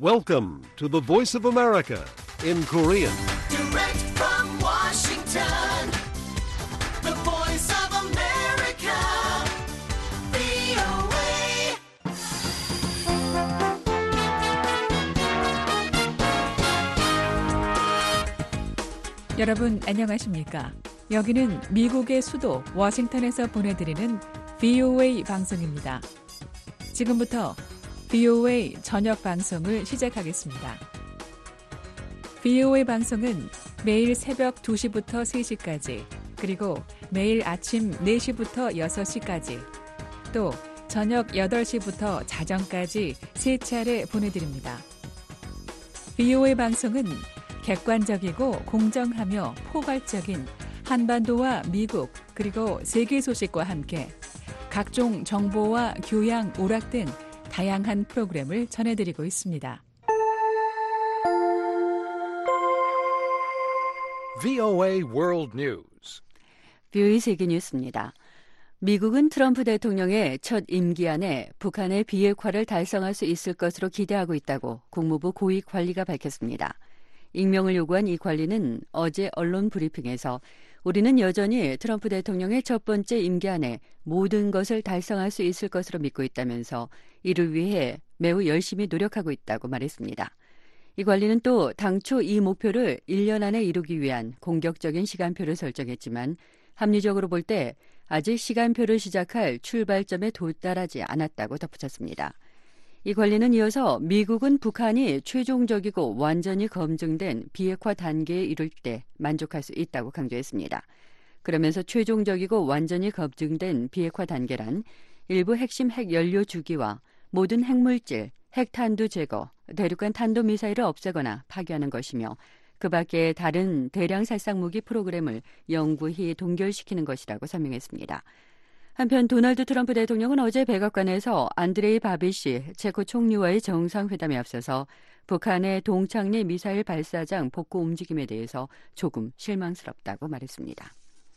Welcome to the Voice of America in Korean. Direct from Washington, the Voice of America, VOA. 여러분 안녕하십니까? 여기는 미국의 수도 워싱턴에서 보내드리는 VOA 방송입니다. 지금부터 VOA 저녁 방송을 시작하겠습니다. VOA 방송은 매일 새벽 2시부터 3시까지, 그리고 매일 아침 4시부터 6시까지, 또 저녁 8시부터 자정까지 3차례 보내드립니다. VOA 방송은 객관적이고 공정하며 포괄적인 한반도와 미국 그리고 세계 소식과 함께 각종 정보와 교양, 오락 등 다양한 프로그램을 전해드리고 있습니다. VOA World News. VOA 세계 뉴스입니다. 미국은 트럼프 대통령의 첫 임기 안에 북한의 비핵화를 달성할 수 있을 것으로 기대하고 있다고 국무부 고위 관리가 밝혔습니다. 익명을 요구한 이 관리는 어제 언론 브리핑에서 우리는 여전히 트럼프 대통령의 첫 번째 임기 안에 모든 것을 달성할 수 있을 것으로 믿고 있다면서 이를 위해 매우 열심히 노력하고 있다고 말했습니다. 이 관리는 또 당초 이 목표를 1년 안에 이루기 위한 공격적인 시간표를 설정했지만 합리적으로 볼 때 아직 시간표를 시작할 출발점에 도달하지 않았다고 덧붙였습니다. 이 관리는 이어서 미국은 북한이 최종적이고 완전히 검증된 비핵화 단계에 이를 때 만족할 수 있다고 강조했습니다. 그러면서 최종적이고 완전히 검증된 비핵화 단계란 일부 핵심 핵연료 주기와 모든 핵물질, 핵탄두 제거, 대륙간 탄도미사일을 없애거나 파괴하는 것이며 그 밖에 다른 대량 살상무기 프로그램을 영구히 동결시키는 것이라고 설명했습니다. 한편 도널드 트럼프 대통령은 어제 백악관에서 안드레이 바비시 체코 총리와의 정상회담에 앞서서 북한의 동창리 미사일 발사장 복구 움직임에 대해서 조금 실망스럽다고 말했습니다.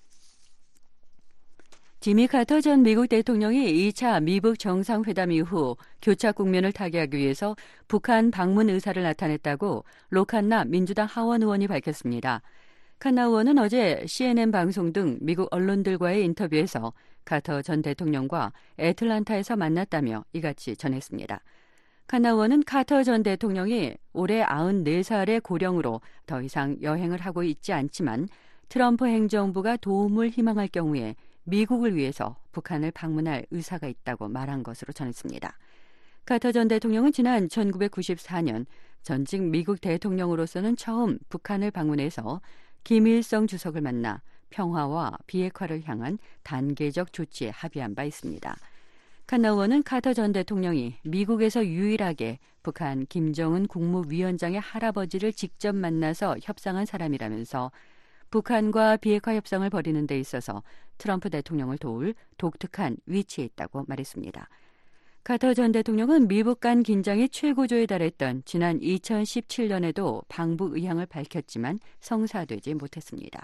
지미 카터 전 미국 대통령이 2차 미북 정상회담 이후 교착 국면을 타개하기 위해서 북한 방문 의사를 나타냈다고 로칸나 민주당 하원 의원이 밝혔습니다. 칸나 의원은 어제 CNN 방송 등 미국 언론들과의 인터뷰에서 카터 전 대통령과 애틀란타에서 만났다며 이같이 전했습니다. 칸나 의원은 카터 전 대통령이 올해 94살의 고령으로 더 이상 여행을 하고 있지 않지만 트럼프 행정부가 도움을 희망할 경우에 미국을 위해서 북한을 방문할 의사가 있다고 말한 것으로 전했습니다. 카터 전 대통령은 지난 1994년 전직 미국 대통령으로서는 처음 북한을 방문해서 김일성 주석을 만나 평화와 비핵화를 향한 단계적 조치에 합의한 바 있습니다. 칸나 의원은 카터 전 대통령이 미국에서 유일하게 북한 김정은 국무위원장의 할아버지를 직접 만나서 협상한 사람이라면서 북한과 비핵화 협상을 벌이는 데 있어서 트럼프 대통령을 도울 독특한 위치에 있다고 말했습니다. 카터 전 대통령은 미북 간 긴장이 최고조에 달했던 지난 2017년에도 방북 의향을 밝혔지만 성사되지 못했습니다.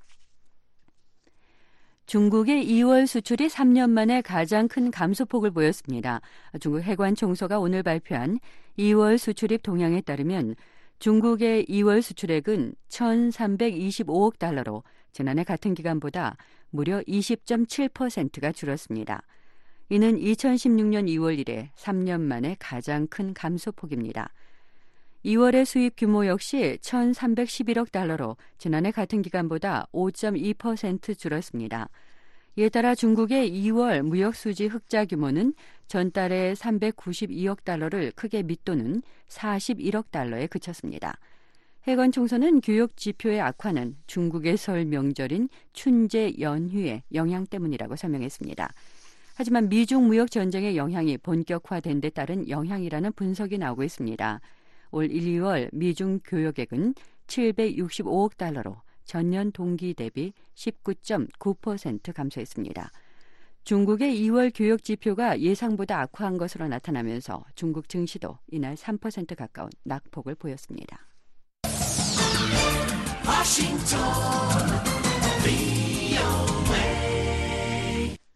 중국의 2월 수출이 3년 만에 가장 큰 감소폭을 보였습니다. 중국 해관총서가 오늘 발표한 2월 수출입 동향에 따르면 중국의 2월 수출액은 1,325억 달러로 지난해 같은 기간보다 무려 20.7%가 줄었습니다. 이는 2016년 2월 이래 3년 만에 가장 큰 감소폭입니다. 2월의 수입 규모 역시 1,311억 달러로 지난해 같은 기간보다 5.2% 줄었습니다. 이에 따라 중국의 2월 무역수지 흑자 규모는 전달의 392억 달러를 크게 밑도는 41억 달러에 그쳤습니다. 해관총서는 교역 지표의 악화는 중국의 설 명절인 춘제 연휴의 영향 때문이라고 설명했습니다. 하지만 미중 무역 전쟁의 영향이 본격화된 데 따른 영향이라는 분석이 나오고 있습니다. 올 1, 2월 미중 교역액은 765억 달러로 전년 동기 대비 19.9% 감소했습니다. 중국의 2월 교역 지표가 예상보다 악화한 것으로 나타나면서 중국 증시도 이날 3% 가까운 낙폭을 보였습니다.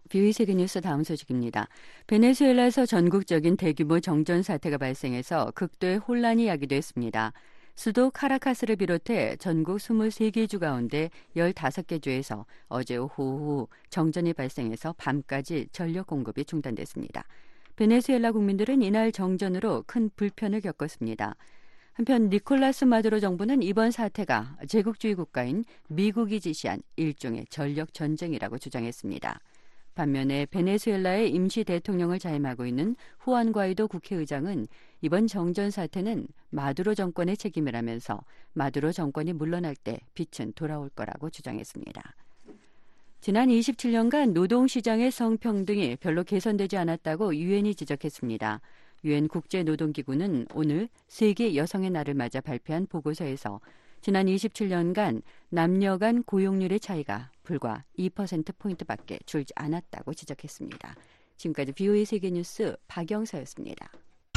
VOA 세계뉴스 다음 소식입니다. 베네수엘라에서 전국적인 대규모 정전 사태가 발생해서 극도의 혼란이 야기됐습니다. 수도 카라카스를 비롯해 전국 23개 주 가운데 15개 주에서 어제 오후 정전이 발생해서 밤까지 전력 공급이 중단됐습니다. 베네수엘라 국민들은 이날 정전으로 큰 불편을 겪었습니다. 한편 니콜라스 마두로 정부는 이번 사태가 제국주의 국가인 미국이 지시한 일종의 전력 전쟁이라고 주장했습니다. 반면에 베네수엘라의 임시 대통령을 자임하고 있는 후안 과이도 국회의장은 이번 정전 사태는 마두로 정권의 책임이라면서 마두로 정권이 물러날 때 빛은 돌아올 거라고 주장했습니다. 지난 27년간 노동시장의 성평등이 별로 개선되지 않았다고 유엔이 지적했습니다. 유엔 국제노동기구는 오늘 세계 여성의 날을 맞아 발표한 보고서에서 지난 27년간 남녀 간 고용률의 차이가 불과 2%포인트밖에 줄지 않았다고 지적했습니다. 지금까지 VOA 세계뉴스 박영서였습니다.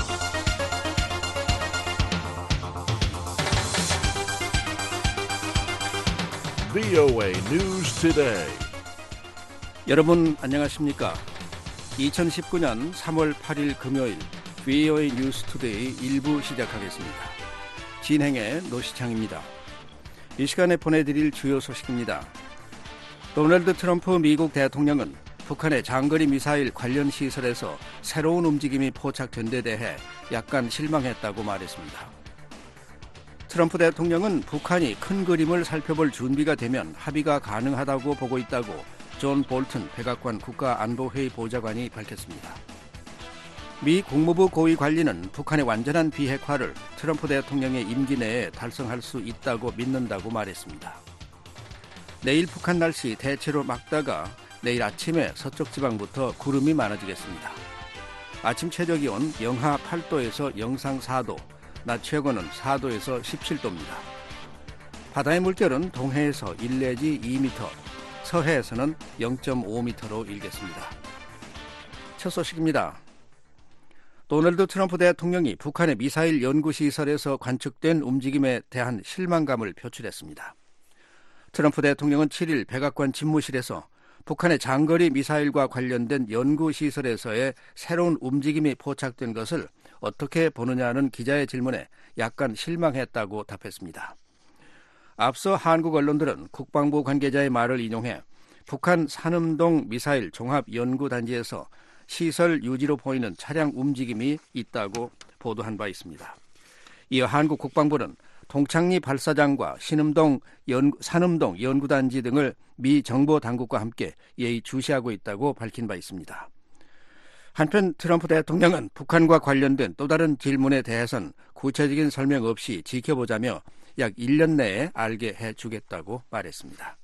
VOA News Today. 여러분 안녕하십니까? 2019년 3월 8일 금요일 VOA 뉴스 투데이 1부 시작하겠습니다. 진행의 노시창입니다. 이 시간에 보내드릴 주요 소식입니다. 도널드 트럼프 미국 대통령은 북한의 장거리 미사일 관련 시설에서 새로운 움직임이 포착된 데 대해 약간 실망했다고 말했습니다. 트럼프 대통령은 북한이 큰 그림을 살펴볼 준비가 되면 합의가 가능하다고 보고 있다고 존 볼튼 백악관 국가안보회의 보좌관이 밝혔습니다. 미 국무부 고위 관리는 북한의 완전한 비핵화를 트럼프 대통령의 임기 내에 달성할 수 있다고 믿는다고 말했습니다. 내일 북한 날씨 대체로 맑다가 내일 아침에 서쪽 지방부터 구름이 많아지겠습니다. 아침 최저기온 영하 8도에서 영상 4도, 낮 최고는 4도에서 17도입니다. 바다의 물결은 동해에서 1 내지 2m, 서해에서는 0.5m로 일겠습니다. 첫 소식입니다. 도널드 트럼프 대통령이 북한의 미사일 연구시설에서 관측된 움직임에 대한 실망감을 표출했습니다. 트럼프 대통령은 7일 백악관 집무실에서 북한의 장거리 미사일과 관련된 연구시설에서의 새로운 움직임이 포착된 것을 어떻게 보느냐는 기자의 질문에 약간 실망했다고 답했습니다. 앞서 한국 언론들은 국방부 관계자의 말을 인용해 북한 산음동 미사일 종합연구단지에서 시설 유지로 보이는 차량 움직임이 있다고 보도한 바 있습니다. 이어 한국 국방부는 동창리 발사장과 산음동 연구단지 등을 미 정보당국과 함께 예의 주시하고 있다고 밝힌 바 있습니다. 한편 트럼프 대통령은 북한과 관련된 또 다른 질문에 대해선 구체적인 설명 없이 지켜보자며 약 1년 내에 알게 해주겠다고 말했습니다.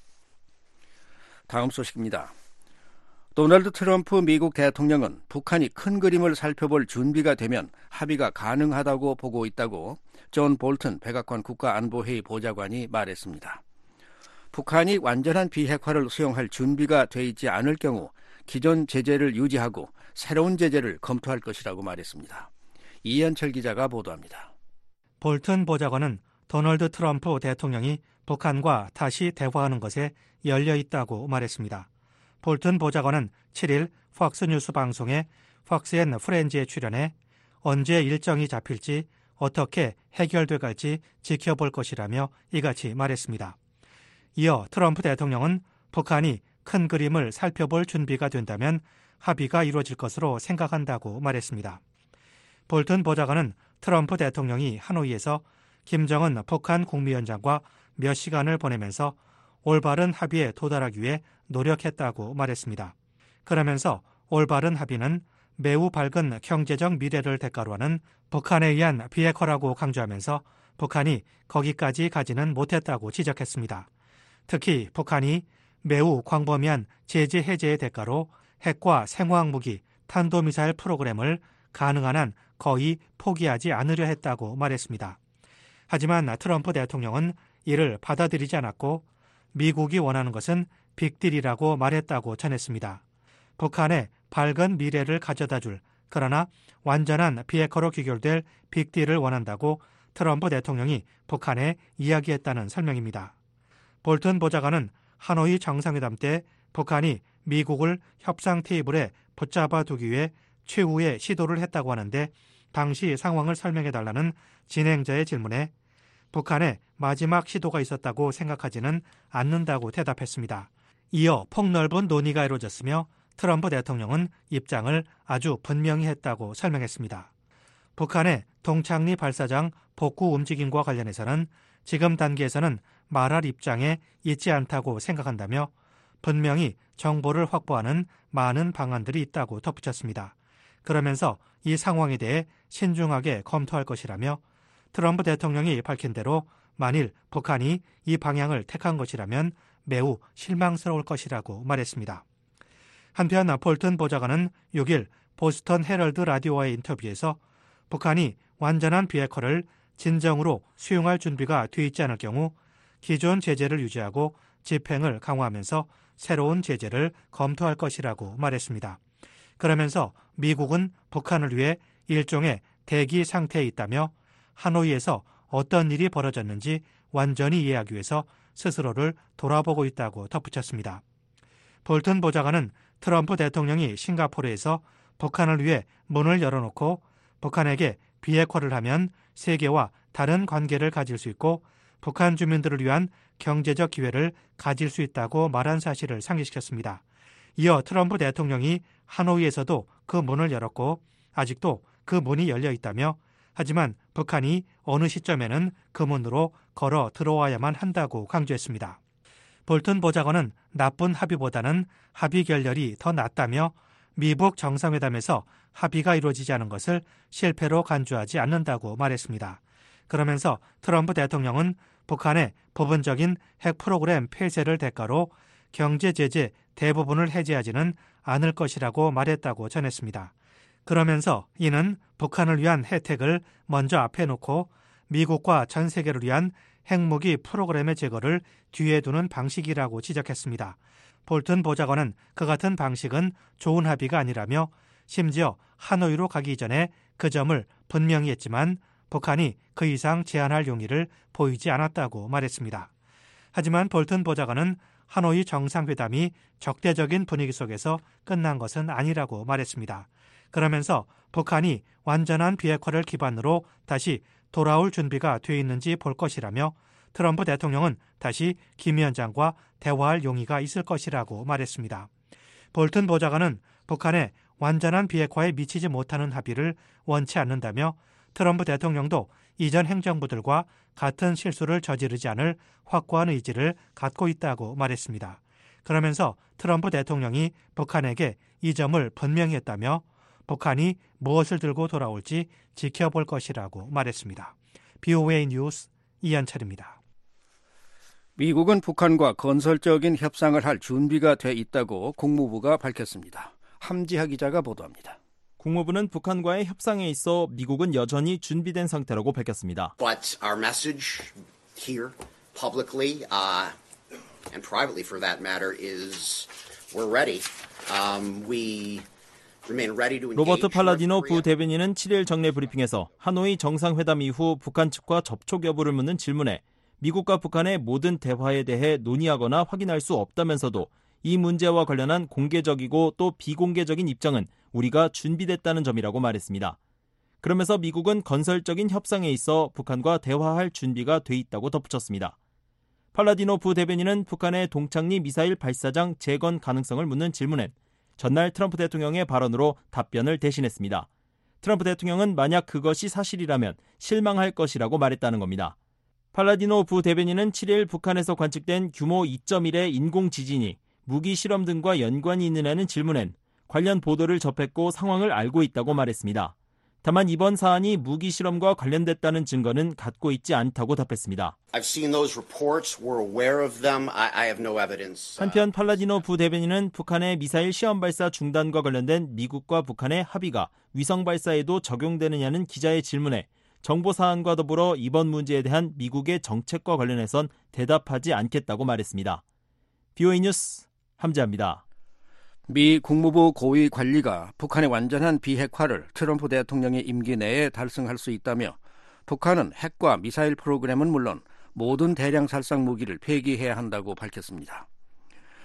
다음 소식입니다. 도널드 트럼프 미국 대통령은 북한이 큰 그림을 살펴볼 준비가 되면 합의가 가능하다고 보고 있다고 존 볼튼 백악관 국가안보회의 보좌관이 말했습니다. 북한이 완전한 비핵화를 수용할 준비가 돼 있지 않을 경우 기존 제재를 유지하고 새로운 제재를 검토할 것이라고 말했습니다. 이현철 기자가 보도합니다. 볼튼 보좌관은 도널드 트럼프 대통령이 북한과 다시 대화하는 것에 열려 있다고 말했습니다. 볼튼 보좌관은 7일 팍스뉴스 방송에 팍스 앤 프렌즈에 출연해 언제 일정이 잡힐지 어떻게 해결돼 갈지 지켜볼 것이라며 이같이 말했습니다. 이어 트럼프 대통령은 북한이 큰 그림을 살펴볼 준비가 된다면 합의가 이루어질 것으로 생각한다고 말했습니다. 볼튼 보좌관은 트럼프 대통령이 하노이에서 김정은 북한 국무위원장과 몇 시간을 보내면서 올바른 합의에 도달하기 위해 노력했다고 말했습니다. 그러면서 올바른 합의는 매우 밝은 경제적 미래를 대가로 하는 북한에 의한 비핵화라고 강조하면서 북한이 거기까지 가지는 못했다고 지적했습니다. 특히 북한이 매우 광범위한 제재 해제의 대가로 핵과 생화학무기, 탄도미사일 프로그램을 가능한 한 거의 포기하지 않으려 했다고 말했습니다. 하지만 트럼프 대통령은 이를 받아들이지 않았고 미국이 원하는 것은 빅딜이라고 말했다고 전했습니다. 북한의 밝은 미래를 가져다줄 그러나 완전한 비핵화로 귀결될 빅딜을 원한다고 트럼프 대통령이 북한에 이야기했다는 설명입니다. 볼튼 보좌관은 하노이 정상회담 때 북한이 미국을 협상 테이블에 붙잡아 두기 위해 최후의 시도를 했다고 하는데 당시 상황을 설명해달라는 진행자의 질문에 북한의 마지막 시도가 있었다고 생각하지는 않는다고 대답했습니다. 이어 폭넓은 논의가 이루어졌으며 트럼프 대통령은 입장을 아주 분명히 했다고 설명했습니다. 북한의 동창리 발사장 복구 움직임과 관련해서는 지금 단계에서는 말할 입장에 있지 않다고 생각한다며 분명히 정보를 확보하는 많은 방안들이 있다고 덧붙였습니다. 그러면서 이 상황에 대해 신중하게 검토할 것이라며 트럼프 대통령이 밝힌 대로 만일 북한이 이 방향을 택한 것이라면 매우 실망스러울 것이라고 말했습니다. 한편 볼튼 보좌관은 6일 보스턴 헤럴드 라디오와의 인터뷰에서 북한이 완전한 비핵화를 진정으로 수용할 준비가 돼 있지 않을 경우 기존 제재를 유지하고 집행을 강화하면서 새로운 제재를 검토할 것이라고 말했습니다. 그러면서 미국은 북한을 위해 일종의 대기 상태에 있다며 하노이에서 어떤 일이 벌어졌는지 완전히 이해하기 위해서 스스로를 돌아보고 있다고 덧붙였습니다. 볼튼 보좌관은 트럼프 대통령이 싱가포르에서 북한을 위해 문을 열어놓고 북한에게 비핵화를 하면 세계와 다른 관계를 가질 수 있고 북한 주민들을 위한 경제적 기회를 가질 수 있다고 말한 사실을 상기시켰습니다. 이어 트럼프 대통령이 하노이에서도 그 문을 열었고 아직도 그 문이 열려 있다며 하지만 북한이 어느 시점에는 그 문으로 걸어 들어와야만 한다고 강조했습니다. 볼튼 보좌관은 나쁜 합의보다는 합의 결렬이 더 낫다며 미북 정상회담에서 합의가 이루어지지 않은 것을 실패로 간주하지 않는다고 말했습니다. 그러면서 트럼프 대통령은 북한의 부분적인 핵 프로그램 폐쇄를 대가로 경제 제재 대부분을 해제하지는 않을 것이라고 말했다고 전했습니다. 그러면서 이는 북한을 위한 혜택을 먼저 앞에 놓고 미국과 전 세계를 위한 핵무기 프로그램의 제거를 뒤에 두는 방식이라고 지적했습니다. 볼튼 보좌관은 그 같은 방식은 좋은 합의가 아니라며 심지어 하노이로 가기 전에 그 점을 분명히 했지만 북한이 그 이상 제한할 용의를 보이지 않았다고 말했습니다. 하지만 볼튼 보좌관은 하노이 정상회담이 적대적인 분위기 속에서 끝난 것은 아니라고 말했습니다. 그러면서 북한이 완전한 비핵화를 기반으로 다시 돌아올 준비가 돼 있는지 볼 것이라며 트럼프 대통령은 다시 김 위원장과 대화할 용의가 있을 것이라고 말했습니다. 볼튼 보좌관은 북한의 완전한 비핵화에 미치지 못하는 합의를 원치 않는다며 트럼프 대통령도 이전 행정부들과 같은 실수를 저지르지 않을 확고한 의지를 갖고 있다고 말했습니다. 그러면서 트럼프 대통령이 북한에게 이 점을 분명히 했다며 북한이 무엇을 들고 돌아올지 지켜볼 것이라고 말했습니다. BOA 뉴스 이한철입니다. 미국은 북한과 건설적인 협상을 할 준비가 돼 있다고 국무부가 밝혔습니다. 함지하 기자가 보도합니다. 국무부는 북한과의 협상에 있어 미국은 여전히 준비된 상태라고 밝혔습니다. But our message here publicly and privately for that matter is we're ready. We remain ready to engage. 로버트 팔라디노 부대변인은 7일 정례 브리핑에서 하노이 정상회담 이후 북한 측과 접촉 여부를 묻는 질문에 미국과 북한의 모든 대화에 대해 논의하거나 확인할 수 없다면서도 이 문제와 관련한 공개적이고 또 비공개적인 입장은 우리가 준비됐다는 점이라고 말했습니다. 그러면서 미국은 건설적인 협상에 있어 북한과 대화할 준비가 돼 있다고 덧붙였습니다. 팔라디노 부대변인은 북한의 동창리 미사일 발사장 재건 가능성을 묻는 질문엔 전날 트럼프 대통령의 발언으로 답변을 대신했습니다. 트럼프 대통령은 만약 그것이 사실이라면 실망할 것이라고 말했다는 겁니다. 팔라디노 부대변인은 7일 북한에서 관측된 규모 2.1의 인공지진이 무기 실험 등과 연관이 있느냐는 질문엔 관련 보도를 접했고 상황을 알고 있다고 말했습니다. 다만 이번 사안이 무기 실험과 관련됐다는 증거는 갖고 있지 않다고 답했습니다. I've seen those reports. We're aware of them. I have no evidence. 한편 팔라디노 부대변인은 북한의 미사일 시험 발사 중단과 관련된 미국과 북한의 합의가 위성 발사에도 적용되느냐는 기자의 질문에 정보 사안과 더불어 이번 문제에 대한 미국의 정책과 관련해선 대답하지 않겠다고 말했습니다. BOA 뉴스 함지아입니다. 미 국무부 고위 관리가 북한의 완전한 비핵화를 트럼프 대통령의 임기 내에 달성할 수 있다며 북한은 핵과 미사일 프로그램은 물론 모든 대량 살상 무기를 폐기해야 한다고 밝혔습니다.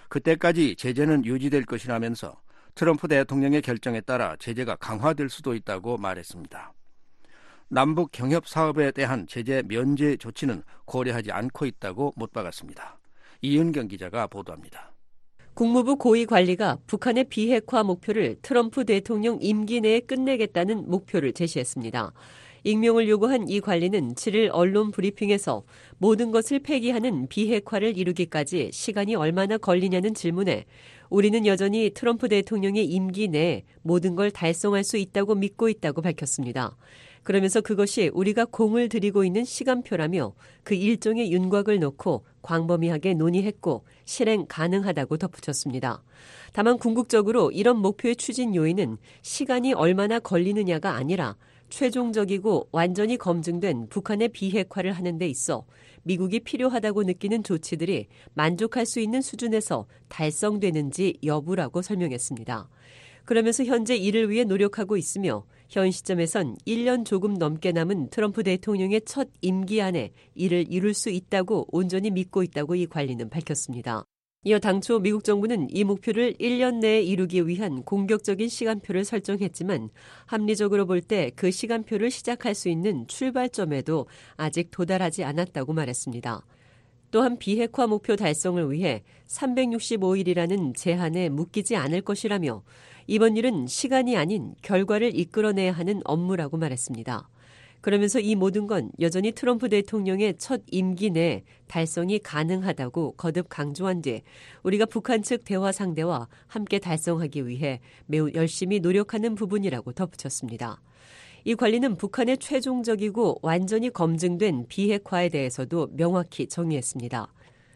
그때까지 제재는 유지될 것이라면서 트럼프 대통령의 결정에 따라 제재가 강화될 수도 있다고 말했습니다. 남북 경협 사업에 대한 제재 면제 조치는 고려하지 않고 있다고 못 박았습니다. 이은경 기자가 보도합니다. 국무부 고위 관리가 북한의 비핵화 목표를 트럼프 대통령 임기 내에 끝내겠다는 목표를 제시했습니다. 익명을 요구한 이 관리는 7일 언론 브리핑에서 모든 것을 폐기하는 비핵화를 이루기까지 시간이 얼마나 걸리냐는 질문에 우리는 여전히 트럼프 대통령의 임기 내에 모든 걸 달성할 수 있다고 믿고 있다고 밝혔습니다. 그러면서 그것이 우리가 공을 들이고 있는 시간표라며 그 일종의 윤곽을 놓고 광범위하게 논의했고 실행 가능하다고 덧붙였습니다. 다만 궁극적으로 이런 목표의 추진 요인은 시간이 얼마나 걸리느냐가 아니라 최종적이고 완전히 검증된 북한의 비핵화를 하는 데 있어 미국이 필요하다고 느끼는 조치들이 만족할 수 있는 수준에서 달성되는지 여부라고 설명했습니다. 그러면서 현재 이를 위해 노력하고 있으며 현 시점에선 1년 조금 넘게 남은 트럼프 대통령의 첫 임기 안에 이를 이룰 수 있다고 온전히 믿고 있다고 이 관리는 밝혔습니다. 이어 당초 미국 정부는 이 목표를 1년 내에 이루기 위한 공격적인 시간표를 설정했지만 합리적으로 볼 때 그 시간표를 시작할 수 있는 출발점에도 아직 도달하지 않았다고 말했습니다. 또한 비핵화 목표 달성을 위해 365일이라는 제한에 묶이지 않을 것이라며 이번 일은 시간이 아닌 결과를 이끌어내야 하는 업무라고 말했습니다. 그러면서 이 모든 건 여전히 트럼프 대통령의 첫 임기 내에 달성이 가능하다고 거듭 강조한 뒤 우리가 북한 측 대화 상대와 함께 달성하기 위해 매우 열심히 노력하는 부분이라고 덧붙였습니다. 이 관리는 북한의 최종적이고 완전히 검증된 비핵화에 대해서도 명확히 정의했습니다.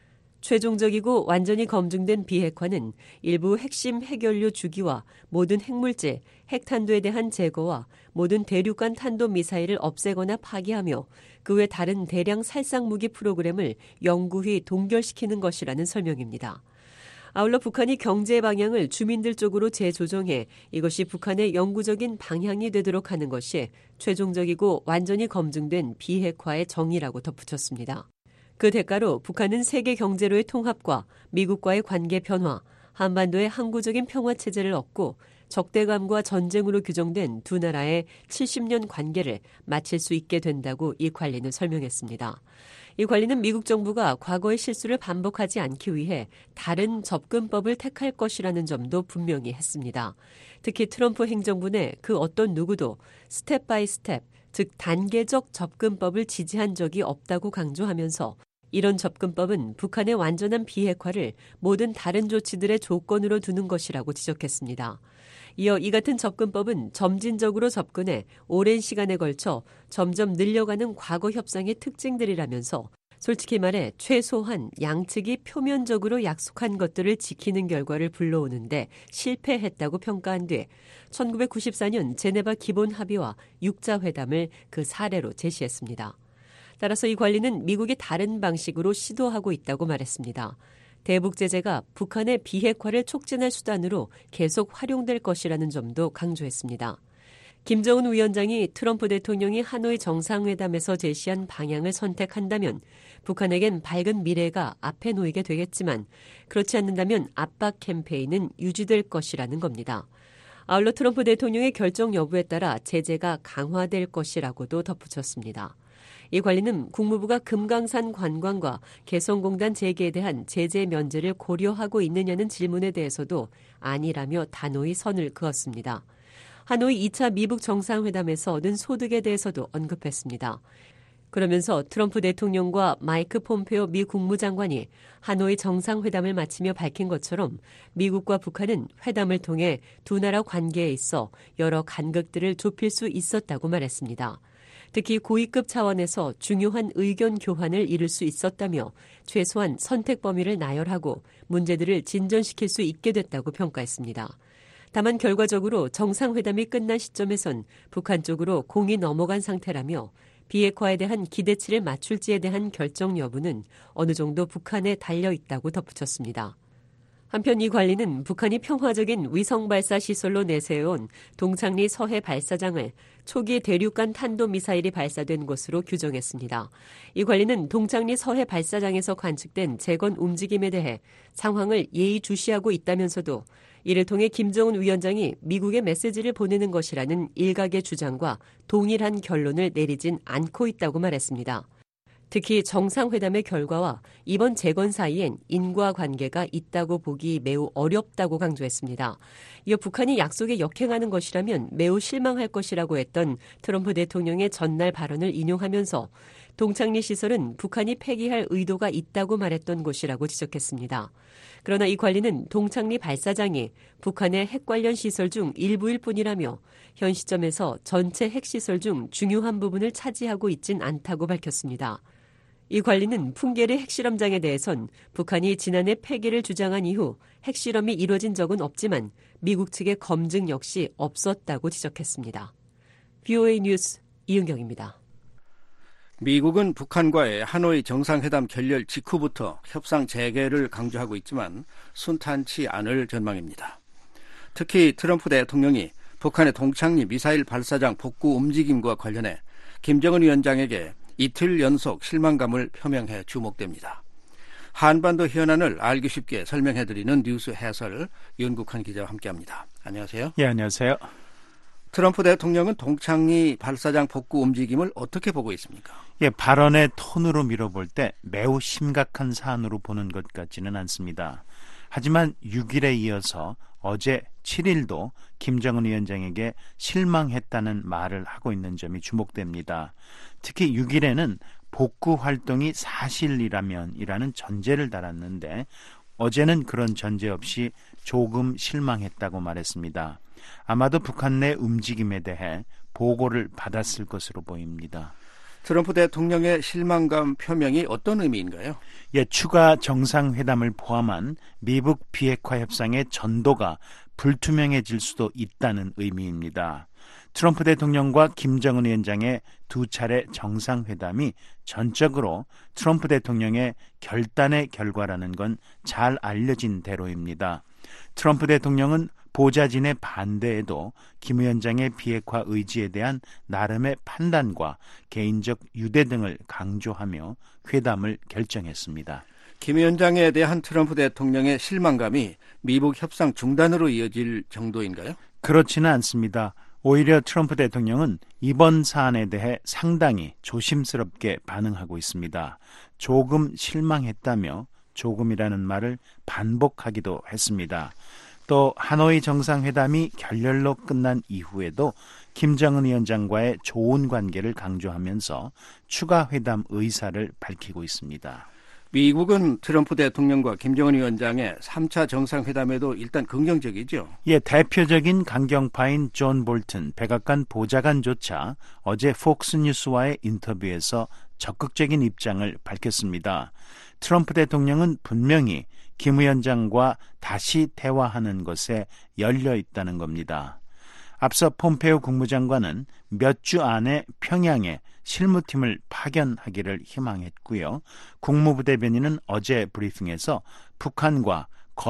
최종적이고 완전히 검증된 비핵화는 일부 핵심 핵연료 주기와 모든 핵물질, 핵탄두에 대한 제거와 모든 대륙간 탄도미사일을 없애거나 파기하며 그 외 다른 대량 살상무기 프로그램을 영구히 동결시키는 것이라는 설명입니다. 아울러 북한이 경제 방향을 주민들 쪽으로 재조정해 이것이 북한의 영구적인 방향이 되도록 하는 것이 최종적이고 완전히 검증된 비핵화의 정의라고 덧붙였습니다. 그 대가로 북한은 세계 경제로의 통합과 미국과의 관계 변화, 한반도의 항구적인 평화체제를 얻고 적대감과 전쟁으로 규정된 두 나라의 70년 관계를 마칠 수 있게 된다고 이 관리는 설명했습니다. 이 관리는 미국 정부가 과거의 실수를 반복하지 않기 위해 다른 접근법을 택할 것이라는 점도 분명히 했습니다. 특히 트럼프 행정부 내 그 어떤 누구도 스텝 바이 스텝, 즉 단계적 접근법을 지지한 적이 없다고 강조하면서 이런 접근법은 북한의 완전한 비핵화를 모든 다른 조치들의 조건으로 두는 것이라고 지적했습니다. 이어 이 같은 접근법은 점진적으로 접근해 오랜 시간에 걸쳐 점점 늘려가는 과거 협상의 특징들이라면서 솔직히 말해 최소한 양측이 표면적으로 약속한 것들을 지키는 결과를 불러오는데 실패했다고 평가한 뒤 1994년 제네바 기본합의와 육자회담을 그 사례로 제시했습니다. 따라서 이 관리는 미국이 다른 방식으로 시도하고 있다고 말했습니다. 대북 제재가 북한의 비핵화를 촉진할 수단으로 계속 활용될 것이라는 점도 강조했습니다. 김정은 위원장이 트럼프 대통령이 하노이 정상회담에서 제시한 방향을 선택한다면 북한에겐 밝은 미래가 앞에 놓이게 되겠지만 그렇지 않는다면 압박 캠페인은 유지될 것이라는 겁니다. 아울러 트럼프 대통령의 결정 여부에 따라 제재가 강화될 것이라고도 덧붙였습니다. 이 관리는 국무부가 금강산 관광과 개성공단 재개에 대한 제재 면제를 고려하고 있느냐는 질문에 대해서도 아니라며 단호히 선을 그었습니다. 하노이 2차 미북 정상회담에서 얻은 소득에 대해서도 언급했습니다. 그러면서 트럼프 대통령과 마이크 폼페오 미 국무장관이 하노이 정상회담을 마치며 밝힌 것처럼 미국과 북한은 회담을 통해 두 나라 관계에 있어 여러 간극들을 좁힐 수 있었다고 말했습니다. 특히 고위급 차원에서 중요한 의견 교환을 이룰 수 있었다며 최소한 선택 범위를 나열하고 문제들을 진전시킬 수 있게 됐다고 평가했습니다. 다만 결과적으로 정상회담이 끝난 시점에선 북한 쪽으로 공이 넘어간 상태라며 비핵화에 대한 기대치를 맞출지에 대한 결정 여부는 어느 정도 북한에 달려 있다고 덧붙였습니다. 한편 이 관리는 북한이 평화적인 위성 발사 시설로 내세워온 동창리 서해 발사장을 초기 대륙간 탄도미사일이 발사된 곳으로 규정했습니다. 이 관리는 동창리 서해 발사장에서 관측된 재건 움직임에 대해 상황을 예의주시하고 있다면서도 이를 통해 김정은 위원장이 미국에 메시지를 보내는 것이라는 일각의 주장과 동일한 결론을 내리진 않고 있다고 말했습니다. 특히 정상회담의 결과와 이번 재건 사이엔 인과관계가 있다고 보기 매우 어렵다고 강조했습니다. 이어 북한이 약속에 역행하는 것이라면 매우 실망할 것이라고 했던 트럼프 대통령의 전날 발언을 인용하면서 동창리 시설은 북한이 폐기할 의도가 있다고 말했던 곳이라고 지적했습니다. 그러나 이 관리는 동창리 발사장이 북한의 핵 관련 시설 중 일부일 뿐이라며 현 시점에서 전체 핵시설 중 중요한 부분을 차지하고 있진 않다고 밝혔습니다. 이 관리는 풍계리 핵실험장에 대해선 북한이 지난해 폐기를 주장한 이후 핵실험이 이뤄진 적은 없지만 미국 측의 검증 역시 없었다고 지적했습니다. VOA 뉴스 이은경입니다. 미국은 북한과의 하노이 정상회담 결렬 직후부터 협상 재개를 강조하고 있지만 순탄치 않을 전망입니다. 특히 트럼프 대통령이 북한의 동창리 미사일 발사장 복구 움직임과 관련해 김정은 위원장에게 이틀 연속 실망감을 표명해 주목됩니다. 한반도 현안을 알기 쉽게 설명해드리는 뉴스 해설 윤국한 기자와 함께합니다. 안녕하세요. 예, 안녕하세요. 트럼프 대통령은 동창리 발사장 복구 움직임을 어떻게 보고 있습니까? 예, 발언의 톤으로 미뤄볼 때 매우 심각한 사안으로 보는 것 같지는 않습니다. 하지만 6일에 이어서 어제 7일도 김정은 위원장에게 실망했다는 말을 하고 있는 점이 주목됩니다. 특히 6일에는 복구 활동이 사실이라면이라는 전제를 달았는데 어제는 그런 전제 없이 조금 실망했다고 말했습니다. 아마도 북한 내 움직임에 대해 보고를 받았을 것으로 보입니다. 트럼프 대통령의 실망감 표명이 어떤 의미인가요? 예, 추가 정상회담을 포함한 미북 비핵화 협상의 전도가 불투명해질 수도 있다는 의미입니다. 트럼프 대통령과 김정은 위원장의 두 차례 정상회담이 전적으로 트럼프 대통령의 결단의 결과라는 건 잘 알려진 대로입니다. 트럼프 대통령은 보좌진의 반대에도 김 위원장의 비핵화 의지에 대한 나름의 판단과 개인적 유대 등을 강조하며 회담을 결정했습니다. 김 위원장에 대한 트럼프 대통령의 실망감이 미북 협상 중단으로 이어질 정도인가요? 그렇지는 않습니다. 오히려 트럼프 대통령은 이번 사안에 대해 상당히 조심스럽게 반응하고 있습니다. 조금 실망했다며 조금이라는 말을 반복하기도 했습니다. 또 하노이 정상회담이 결렬로 끝난 이후에도 김정은 위원장과의 좋은 관계를 강조하면서 추가 회담 의사를 밝히고 있습니다. 미국은 트럼프 대통령과 김정은 위원장의 3차 정상회담에도 일단 긍정적이죠. 예, 대표적인 강경파인 존 볼튼 백악관 보좌관조차 어제 폭스뉴스와의 인터뷰에서 적극적인 입장을 밝혔습니다. 트럼프 대통령은 분명히 김 위원장과 다시 대화하는 것에 열려 있다는 겁니다. 앞서 폼페오 국무장관은 몇 주 안에 평양에 실무팀을 파견하기를 희망했고요. 국무부 대변인은 어제 브리핑에서 북한과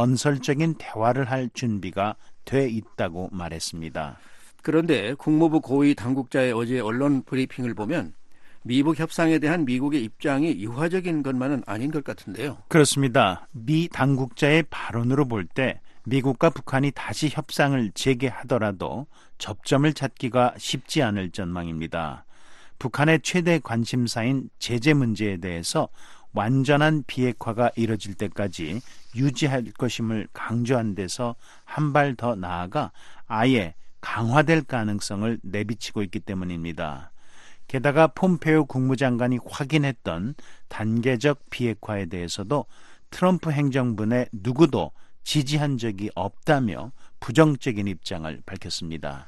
건설적인 대화를 할 준비가 돼 있다고 말했습니다. 그런데 국무부 고위 당국자의 어제 언론 브리핑을 보면 미북 협상에 대한 미국의 입장이 유화적인 것만은 아닌 것 같은데요. 그렇습니다. 미 당국자의 발언으로 볼 때 미국과 북한이 다시 협상을 재개하더라도 접점을 찾기가 쉽지 않을 전망입니다. 북한의 최대 관심사인 제재 문제에 대해서 완전한 비핵화가 이뤄질 때까지 유지할 것임을 강조한 데서 한 발 더 나아가 아예 강화될 가능성을 내비치고 있기 때문입니다. 게다가 폼페오 국무장관이 확인했던 단계적 비핵화에 대해서도 트럼프 행정부 내 누구도 지지한 적이 없다며 부정적인 입장을 밝혔습니다.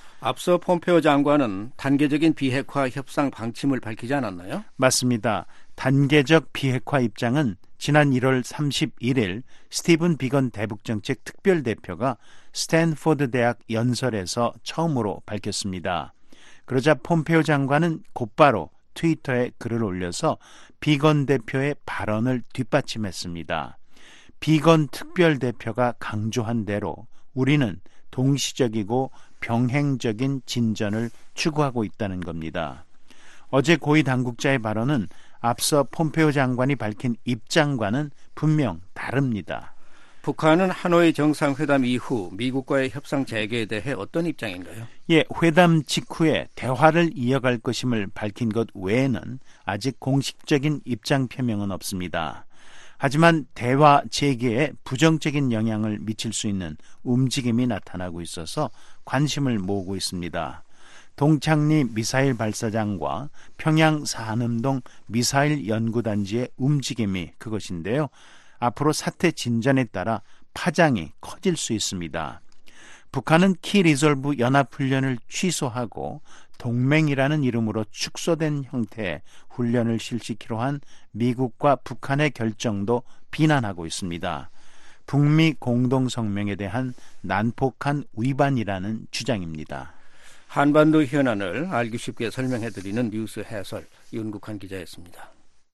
앞서 폼페오 장관은 단계적인 비핵화 협상 방침을 밝히지 않았나요? 맞습니다. 단계적 비핵화 입장은 지난 1월 31일 스티븐 비건 대북정책 특별대표가 스탠포드 대학 연설에서 처음으로 밝혔습니다. 그러자 폼페오 장관은 곧바로 트위터에 글을 올려서 비건 대표의 발언을 뒷받침했습니다. 비건 특별대표가 강조한 대로 우리는 동시적이고 병행적인 진전을 추구하고 있다는 겁니다. 어제 고위 당국자의 발언은 앞서 폼페오 장관이 밝힌 입장과는 분명 다릅니다. 북한은 하노이 정상회담 이후 미국과의 협상 재개에 대해 어떤 입장인가요? 회담 직후에 대화를 이어갈 것임을 밝힌 것 외에는 아직 공식적인 입장 표명은 없습니다. 하지만 대화 재개에 부정적인 영향을 미칠 수 있는 움직임이 나타나고 있어서 관심을 모으고 있습니다. 동창리 미사일 발사장과 평양 산음동 미사일 연구단지의 움직임이 그것인데요. 앞으로 사태 진전에 따라 파장이 커질 수 있습니다. 북한은 키 리졸브 연합훈련을 취소하고 동맹이라는 이름으로 축소된 형태의 훈련을 실시키로 한 미국과 북한의 결정도 비난하고 있습니다. 북미 공동성명에 대한 난폭한 위반이라는 주장입니다. 한반도 현안을 알기 쉽게 설명해드리는 뉴스 해설 윤국한 기자였습니다.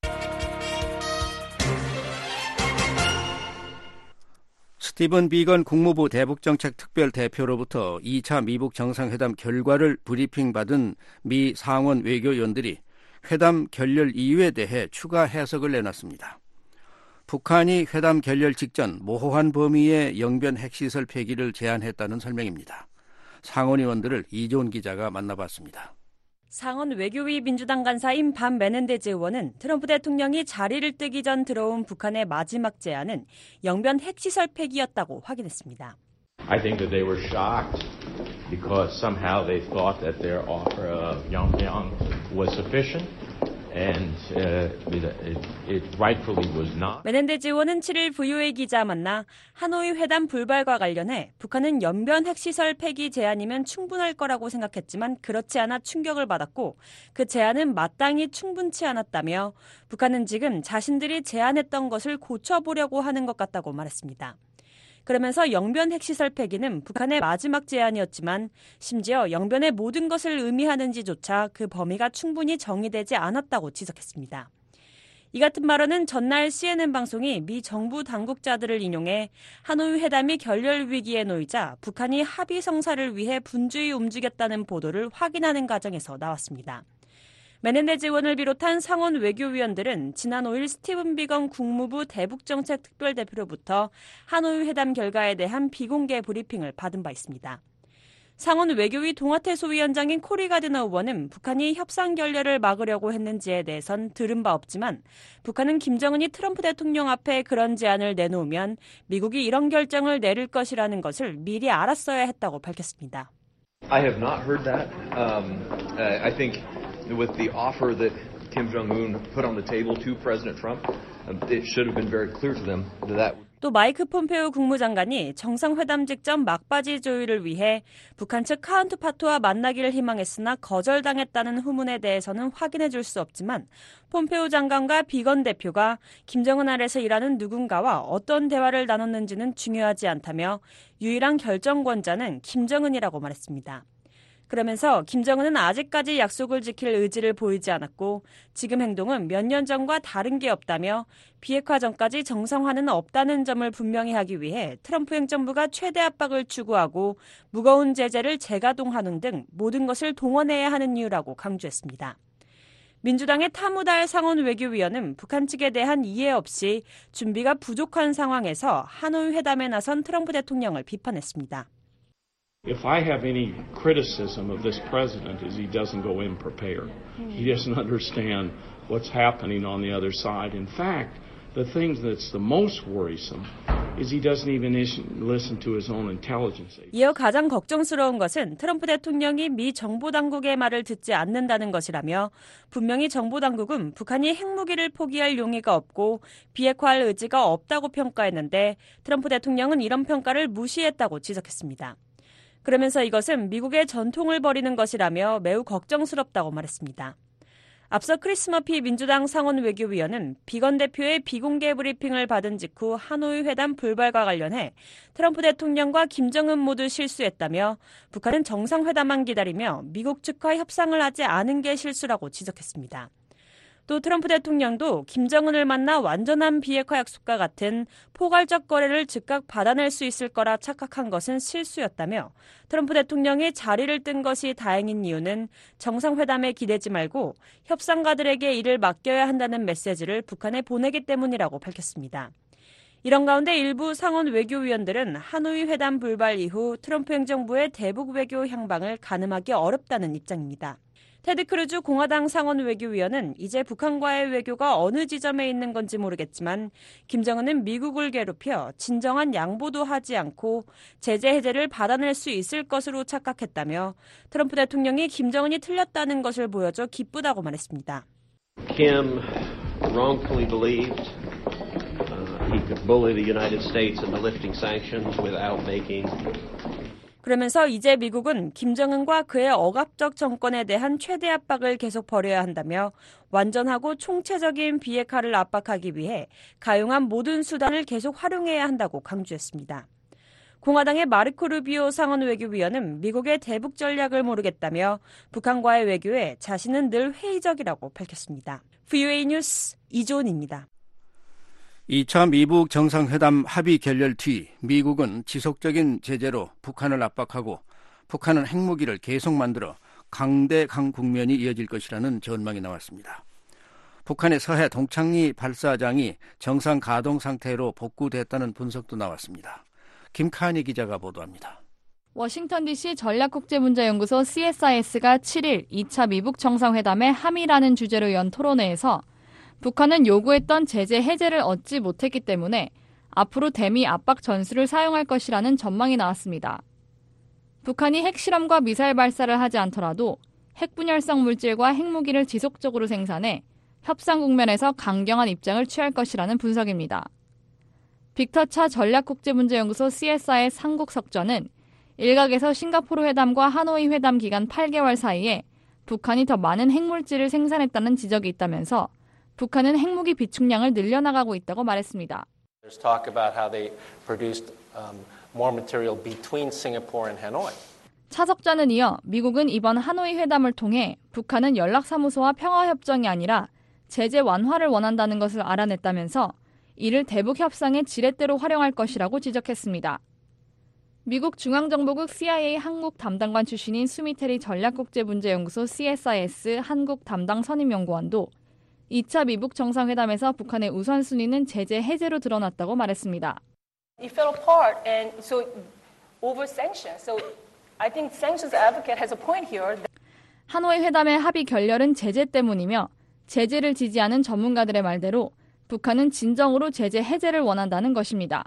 스티븐 비건 국무부 대북정책특별대표로부터 2차 미북 정상회담 결과를 브리핑받은 미 상원 외교위원들이 회담 결렬 이유에 대해 추가 해석을 내놨습니다. 북한이 회담 결렬 직전 모호한 범위의 영변 핵시설 폐기를 제안했다는 설명입니다. 상원 의원들을 이조은 기자가 만나봤습니다. 상원 외교위 민주당 간사인 반 메넨데즈 의원은 트럼프 대통령이 자리를 뜨기 전 들어온 북한의 마지막 제안은 영변 핵시설 폐기였다고 확인했습니다. I think that they were shocked because somehow they thought that their offer of Pyongyang was sufficient. And it rightfully was not. 메넨데즈 의원은 7일 VOA 기자 만나 하노이 회담 불발과 관련해 북한은 연변 핵시설 폐기 제안이면 충분할 거라고 생각했지만 그렇지 않아 충격을 받았고 그 제안은 마땅히 충분치 않았다며 북한은 지금 자신들이 제안했던 것을 고쳐보려고 하는 것 같다고 말했습니다. 그러면서 영변 핵시설 폐기는 북한의 마지막 제안이었지만 심지어 영변의 모든 것을 의미하는지조차 그 범위가 충분히 정의되지 않았다고 지적했습니다. 이 같은 발언은 전날 CNN 방송이 미 정부 당국자들을 인용해 하노이 회담이 결렬 위기에 놓이자 북한이 합의 성사를 위해 분주히 움직였다는 보도를 확인하는 과정에서 나왔습니다. 메넨데즈 의원을 비롯한 상원 외교위원들은 지난 5일 스티븐 비건 국무부 대북정책특별대표로부터 하노이 회담 결과에 대한 비공개 브리핑을 받은 바 있습니다. 상원 외교위 동아태 소위원장인 코리 가드너 의원은 북한이 협상 결렬을 막으려고 했는지에 대해선 들은 바 없지만 북한은 김정은이 트럼프 대통령 앞에 그런 제안을 내놓으면 미국이 이런 결정을 내릴 것이라는 것을 미리 알았어야 했다고 밝혔습니다. I have not heard that. I think with the offer that Kim Jong-un put on the table to President Trump, it should have been very clear to them that 또 마이크 폼페오 국무장관이 정상회담 직전 막바지 조율을 위해 북한 측 카운트파트와 만나기를 희망했으나 거절당했다는 후문에 대해서는 확인해 줄 수 없지만 폼페오 장관과 비건 대표가 김정은 아래서 일하는 누군가와 어떤 대화를 나눴는지는 중요하지 않다며 유일한 결정권자는 김정은이라고 말했습니다. 그러면서 김정은은 아직까지 약속을 지킬 의지를 보이지 않았고 지금 행동은 몇 년 전과 다른 게 없다며 비핵화 전까지 정상화는 없다는 점을 분명히 하기 위해 트럼프 행정부가 최대 압박을 추구하고 무거운 제재를 재가동하는 등 모든 것을 동원해야 하는 이유라고 강조했습니다. 민주당의 타무달 상원 외교위원은 북한 측에 대한 이해 없이 준비가 부족한 상황에서 하노이 회담에 나선 트럼프 대통령을 비판했습니다. If I have any criticism of this president is he doesn't go in prepared. He doesn't understand what's happening on the other side. In fact, the thing that's the most worrisome is he doesn't even listen to his own intelligence agency. 이어 가장 걱정스러운 것은 트럼프 대통령이 미 정보당국의 말을 듣지 않는다는 것이라며 분명히 정보당국은 북한이 핵무기를 포기할 용의가 없고 비핵화할 의지가 없다고 평가했는데 트럼프 대통령은 이런 평가를 무시했다고 지적했습니다. 그러면서 이것은 미국의 전통을 버리는 것이라며 매우 걱정스럽다고 말했습니다. 앞서 크리스 머피 민주당 상원 외교위원은 비건 대표의 비공개 브리핑을 받은 직후 하노이 회담 불발과 관련해 트럼프 대통령과 김정은 모두 실수했다며 북한은 정상회담만 기다리며 미국 측과 협상을 하지 않은 게 실수라고 지적했습니다. 또 트럼프 대통령도 김정은을 만나 완전한 비핵화 약속과 같은 포괄적 거래를 즉각 받아낼 수 있을 거라 착각한 것은 실수였다며 트럼프 대통령이 자리를 뜬 것이 다행인 이유는 정상회담에 기대지 말고 협상가들에게 일을 맡겨야 한다는 메시지를 북한에 보내기 때문이라고 밝혔습니다. 이런 가운데 일부 상원 외교위원들은 하노이 회담 불발 이후 트럼프 행정부의 대북 외교 향방을 가늠하기 어렵다는 입장입니다. 테드 크루즈 공화당 상원 외교위원은 이제 북한과의 외교가 어느 지점에 있는 건지 모르겠지만 김정은은 미국을 괴롭혀 진정한 양보도 하지 않고 제재 해제를 받아낼 수 있을 것으로 착각했다며 트럼프 대통령이 김정은이 틀렸다는 것을 보여줘 기쁘다고 말했습니다. Kim wrongfully believed he could bully the United States into lifting sanctions without making 그러면서 이제 미국은 김정은과 그의 억압적 정권에 대한 최대 압박을 계속 벌여야 한다며 완전하고 총체적인 비핵화를 압박하기 위해 가용한 모든 수단을 계속 활용해야 한다고 강조했습니다. 공화당의 마르코 루비오 상원 외교위원은 미국의 대북 전략을 모르겠다며 북한과의 외교에 자신은 늘 회의적이라고 밝혔습니다. VOA 뉴스 이조은입니다. 2차 미북 정상회담 합의 결렬 뒤 미국은 지속적인 제재로 북한을 압박하고 북한은 핵무기를 계속 만들어 강대강 국면이 이어질 것이라는 전망이 나왔습니다. 북한의 서해 동창리 발사장이 정상 가동 상태로 복구됐다는 분석도 나왔습니다. 김카니 기자가 보도합니다. 워싱턴 DC 전략국제문제연구소 CSIS가 7일 2차 미북 정상회담의 함의라는 주제로 연 토론회에서 북한은 요구했던 제재 해제를 얻지 못했기 때문에 앞으로 대미 압박 전술을 사용할 것이라는 전망이 나왔습니다. 북한이 핵실험과 미사일 발사를 하지 않더라도 핵분열성 물질과 핵무기를 지속적으로 생산해 협상 국면에서 강경한 입장을 취할 것이라는 분석입니다. 빅터 차 전략국제문제연구소 CSIS 한국 석전은 일각에서 싱가포르 회담과 하노이 회담 기간 8개월 사이에 북한이 더 많은 핵물질을 생산했다는 지적이 있다면서 북한은 핵무기 비축량을 늘려나가고 있다고 말했습니다. There's talk about how they produced more material between Singapore and Hanoi. 차 석전은 이어 미국은 이번 하노이 회담을 통해 북한은 연락사무소와 평화협정이 아니라 제재 완화를 원한다는 것을 알아냈다면서 이를 대북 협상의 지렛대로 활용할 것이라고 지적했습니다. 미국 중앙정보국 CIA 한국 담당관 출신인 수미테리 전략국제문제연구소 CSIS 한국 담당 선임연구원도 2차 미북 정상회담에서 북한의 우선순위는 제재 해제로 드러났다고 말했습니다. It fell apart and so over sanctions. So I think sanctions advocate has a point here. 하노이 회담의 합의 결렬은 제재 때문이며 제재를 지지하는 전문가들의 말대로 북한은 진정으로 제재 해제를 원한다는 것입니다.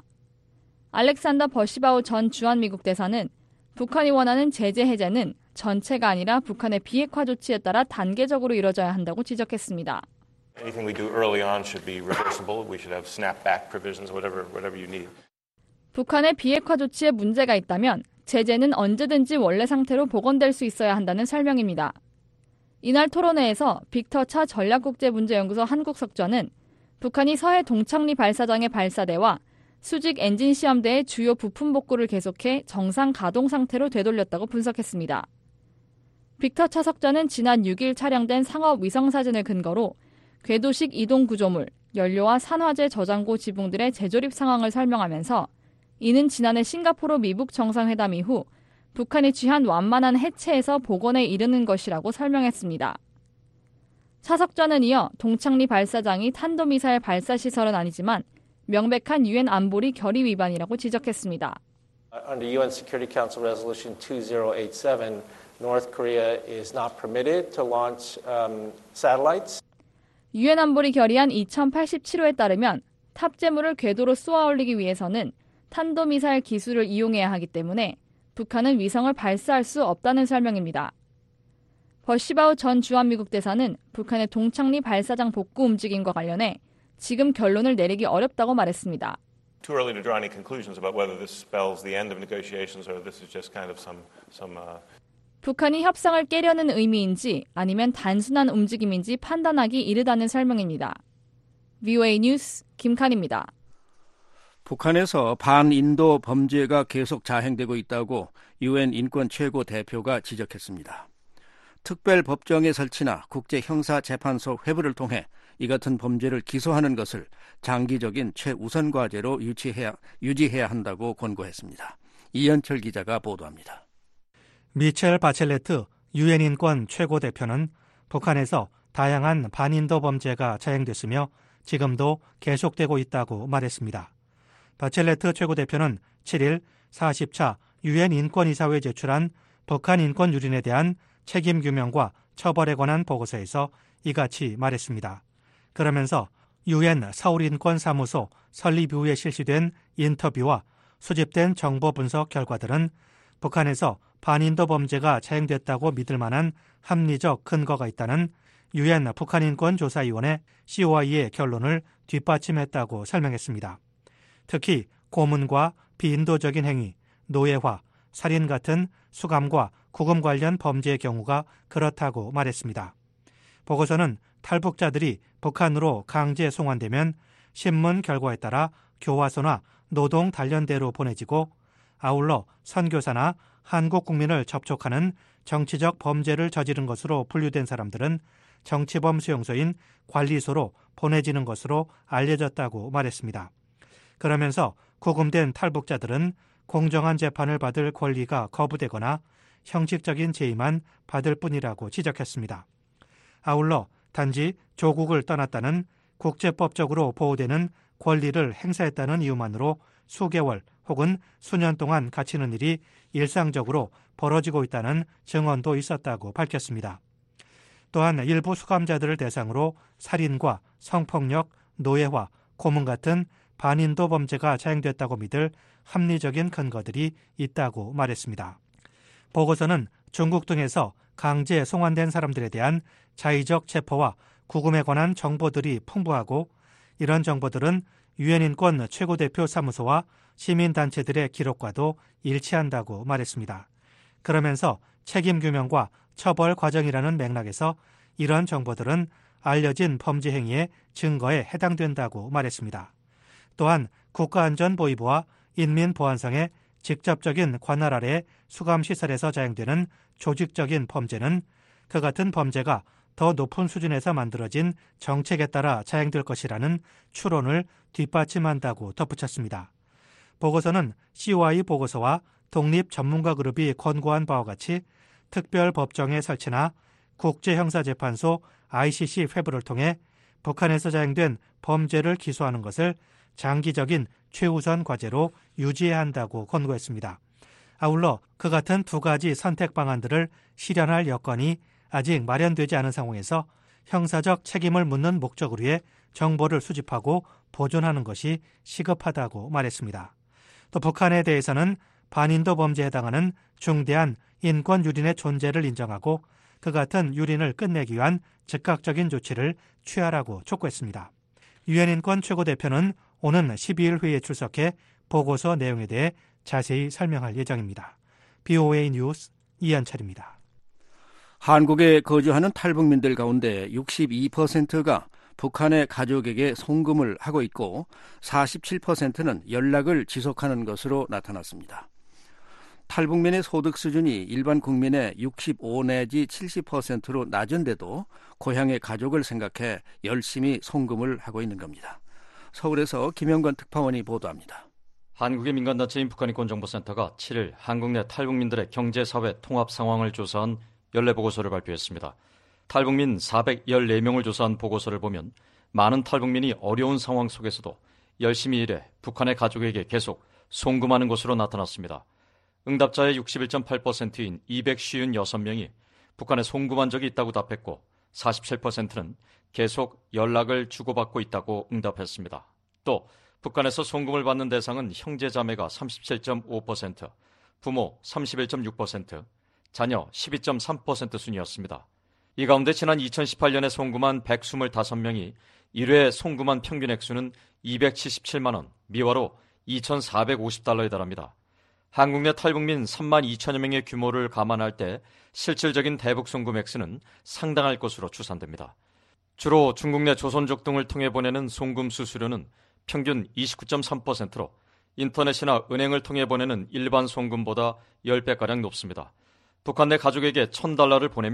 알렉산더 버시바우 전 주한미국 대사는 북한이 원하는 제재 해제는 전체가 아니라 북한의 비핵화 조치에 따라 단계적으로 이뤄져야 한다고 지적했습니다. Anything we do early on should be reversible. We should have snapback provisions, whatever you need. 북한의 비핵화 조치에 문제가 있다면 제재는 언제든지 원래 상태로 복원될 수 있어야 한다는 설명입니다. 이날 토론회에서 빅터 차 전략국제문제연구소 한국 석전은 북한이 서해 동창리 발사장의 발사대와 수직 엔진 시험대의 주요 부품 복구를 계속해 정상 가동 상태로 되돌렸다고 분석했습니다. 빅터 차 석전은 지난 6일 촬영된 상업 위성사진을 근거로 궤도식 이동 구조물, 연료와 산화제 저장고 지붕들의 재조립 상황을 설명하면서 이는 지난해 싱가포르 미북 정상회담 이후 북한이 취한 완만한 해체에서 복원에 이르는 것이라고 설명했습니다. 차석전은 이어 동창리 발사장이 탄도미사일 발사 시설은 아니지만 명백한 유엔 안보리 결의 위반이라고 지적했습니다. Under UN Security Council Resolution 2087, North Korea is not permitted to launch satellites. 유엔 안보리 결의안 2087호에 따르면 탑재물을 궤도로 쏘아 올리기 위해서는 탄도미사일 기술을 이용해야 하기 때문에 북한은 위성을 발사할 수 없다는 설명입니다. 버시바우 전 주한미국 대사는 북한의 동창리 발사장 복구 움직임과 관련해 지금 결론을 내리기 어렵다고 말했습니다. Too early to draw any conclusions about whether this spells the end of negotiations or this is just kind of some 북한이 협상을 깨려는 의미인지 아니면 단순한 움직임인지 판단하기 이르다는 설명입니다. VOA 뉴스 김칸입니다. 북한에서 반인도 범죄가 계속 자행되고 있다고 유엔 인권 최고 대표가 지적했습니다. 특별법정의 설치나 국제형사재판소 회부를 통해 이 같은 범죄를 기소하는 것을 장기적인 최우선 과제로 유지해야 한다고 권고했습니다. 이현철 기자가 보도합니다. 미첼 바첼레트 유엔 인권 최고대표는 북한에서 다양한 반인도 범죄가 자행됐으며 지금도 계속되고 있다고 말했습니다. 바첼레트 최고대표는 7일 40차 유엔 인권이사회에 제출한 북한 인권 유린에 대한 책임 규명과 처벌에 관한 보고서에서 이같이 말했습니다. 그러면서 유엔 서울인권사무소 설립 이후에 실시된 인터뷰와 수집된 정보 분석 결과들은 북한에서 반인도 범죄가 자행됐다고 믿을 만한 합리적 근거가 있다는 유엔 북한인권조사위원회 COI의 결론을 뒷받침했다고 설명했습니다. 특히 고문과 비인도적인 행위, 노예화, 살인 같은 수감과 구금 관련 범죄의 경우가 그렇다고 말했습니다. 보고서는 탈북자들이 북한으로 강제 송환되면 신문 결과에 따라 교화소나 노동 단련대로 보내지고 아울러 선교사나 한국 국민을 접촉하는 정치적 범죄를 저지른 것으로 분류된 사람들은 정치범 수용소인 관리소로 보내지는 것으로 알려졌다고 말했습니다. 그러면서 구금된 탈북자들은 공정한 재판을 받을 권리가 거부되거나 형식적인 제의만 받을 뿐이라고 지적했습니다. 아울러 단지 조국을 떠났다는 국제법적으로 보호되는 권리를 행사했다는 이유만으로 수개월 혹은 수년 동안 갇히는 일이 일상적으로 벌어지고 있다는 증언도 있었다고 밝혔습니다. 또한 일부 수감자들을 대상으로 살인과 성폭력, 노예화, 고문 같은 반인도 범죄가 자행됐다고 믿을 합리적인 근거들이 있다고 말했습니다. 보고서는 중국 등에서 강제 송환된 사람들에 대한 자의적 체포와 구금에 관한 정보들이 풍부하고 이런 정보들은 유엔 인권 최고대표 사무소와 시민단체들의 기록과도 일치한다고 말했습니다. 그러면서 책임 규명과 처벌 과정이라는 맥락에서 이런 정보들은 알려진 범죄 행위의 증거에 해당된다고 말했습니다. 또한 국가안전보위부와 인민보안성의 직접적인 관할 아래 수감시설에서 자행되는 조직적인 범죄는 그 같은 범죄가 더 높은 수준에서 만들어진 정책에 따라 자행될 것이라는 추론을 뒷받침한다고 덧붙였습니다. 보고서는 COI 보고서와 독립 전문가 그룹이 권고한 바와 같이 특별법정의 설치나 국제형사재판소 ICC 회부를 통해 북한에서 자행된 범죄를 기소하는 것을 장기적인 최우선 과제로 유지해야 한다고 권고했습니다. 아울러 그 같은 두 가지 선택 방안들을 실현할 여건이 아직 마련되지 않은 상황에서 형사적 책임을 묻는 목적으로의 정보를 수집하고 보존하는 것이 시급하다고 말했습니다. 또 북한에 대해서는 반인도 범죄에 해당하는 중대한 인권 유린의 존재를 인정하고 그 같은 유린을 끝내기 위한 즉각적인 조치를 취하라고 촉구했습니다. 유엔 인권 최고대표는 오는 12일 회의에 출석해 보고서 내용에 대해 자세히 설명할 예정입니다. BOA 뉴스 이한철입니다. 한국에 거주하는 탈북민들 가운데 62%가 북한의 가족에게 송금을 하고 있고 47%는 연락을 지속하는 것으로 나타났습니다. 탈북민의 소득 수준이 일반 국민의 65 내지 70%로 낮은데도 고향의 가족을 생각해 열심히 송금을 하고 있는 겁니다. 서울에서 김영관 특파원이 보도합니다. 한국의 민간단체인 북한인권정보센터가 7일 한국 내 탈북민들의 경제사회 통합 상황을 조사한 연례보고서를 발표했습니다. 탈북민 414명을 조사한 보고서를 보면 많은 탈북민이 어려운 상황 속에서도 열심히 일해 북한의 가족에게 계속 송금하는 것으로 나타났습니다. 응답자의 61.8%인 256명이 북한에 송금한 적이 있다고 답했고 47%는 계속 연락을 주고받고 있다고 응답했습니다. 또 북한에서 송금을 받는 대상은 형제자매가 37.5%, 부모 31.6%, 자녀 12.3% 순이었습니다. 이 가운데 지난 2018년에 송금한 125명이 1회 송금한 평균 액수는 277만 원, 미화로 2,450달러에 달합니다. 한국 내 탈북민 3만 2천여 명의 규모를 감안할 때 실질적인 대북 송금 액수는 상당할 것으로 추산됩니다. 주로 중국 내 조선족 등을 통해 보내는 송금 수수료는 평균 29.3%로 인터넷이나 은행을 통해 보내는 일반 송금보다 10배가량 높습니다. 북한 내 가족에게 $1,000를 보내면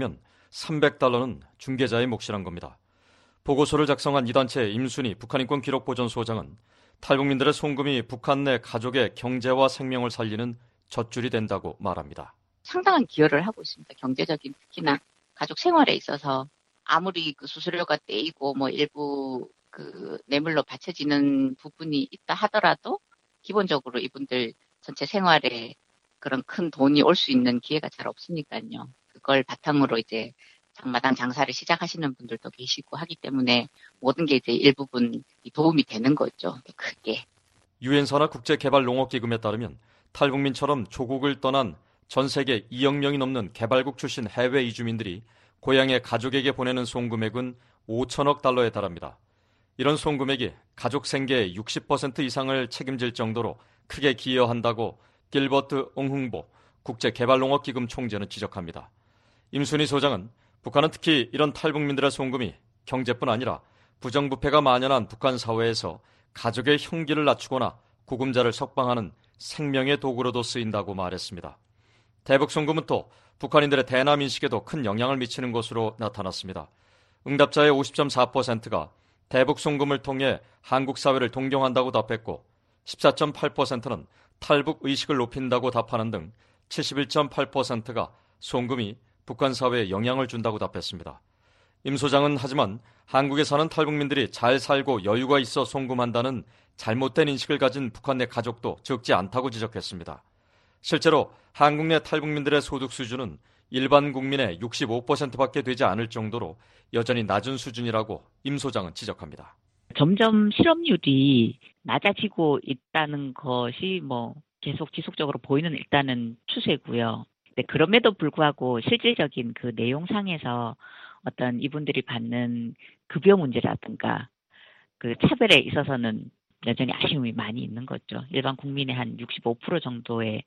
$300는 중개자의 몫이란 겁니다. 보고서를 작성한 이 단체의 임순희 북한인권기록보존소장은 탈북민들의 송금이 북한 내 가족의 경제와 생명을 살리는 젖줄이 된다고 말합니다. 상당한 기여를 하고 있습니다. 경제적인 특히나 가족 생활에 있어서 아무리 그 수수료가 떼이고 뭐 일부 그 뇌물로 받쳐지는 부분이 있다 하더라도 기본적으로 이분들 전체 생활에 그런 큰 돈이 올 수 있는 기회가 잘 없으니까요. 그걸 바탕으로 이제 장마당 장사를 시작하시는 분들도 계시고 하기 때문에 모든 게 이제 일부분 도움이 되는 거죠. 크게. 유엔사나 국제개발농업기금에 따르면 탈북민처럼 조국을 떠난 전 세계 2억 명이 넘는 개발국 출신 해외 이주민들이 고향의 가족에게 보내는 송금액은 5천억 달러에 달합니다. 이런 송금액이 가족 생계의 60% 이상을 책임질 정도로 크게 기여한다고 길버트 옹흥보 국제개발농업기금 총재는 지적합니다. 임순희 소장은 북한은 특히 이런 탈북민들의 송금이 경제뿐 아니라 부정부패가 만연한 북한 사회에서 가족의 형기를 낮추거나 구금자를 석방하는 생명의 도구로도 쓰인다고 말했습니다. 대북 송금은 또 북한인들의 대남 인식에도 큰 영향을 미치는 것으로 나타났습니다. 응답자의 50.4%가 대북 송금을 통해 한국 사회를 동경한다고 답했고 14.8%는 탈북 의식을 높인다고 답하는 등 71.8%가 송금이 북한 사회에 영향을 준다고 답했습니다. 임 소장은 하지만 한국에 사는 탈북민들이 잘 살고 여유가 있어 송금한다는 잘못된 인식을 가진 북한 내 가족도 적지 않다고 지적했습니다. 실제로 한국 내 탈북민들의 소득 수준은 일반 국민의 65%밖에 되지 않을 정도로 여전히 낮은 수준이라고 임 소장은 지적합니다. 점점 실업률이 낮아지고 있다는 것이 계속 지속적으로 보이는 일단은 추세고요. 그럼에도 불구하고 실질적인 그 내용상에서 어떤 이분들이 받는 급여 문제라든가 그 차별에 있어서는 여전히 아쉬움이 많이 있는 거죠. 일반 국민의 한 65% 정도의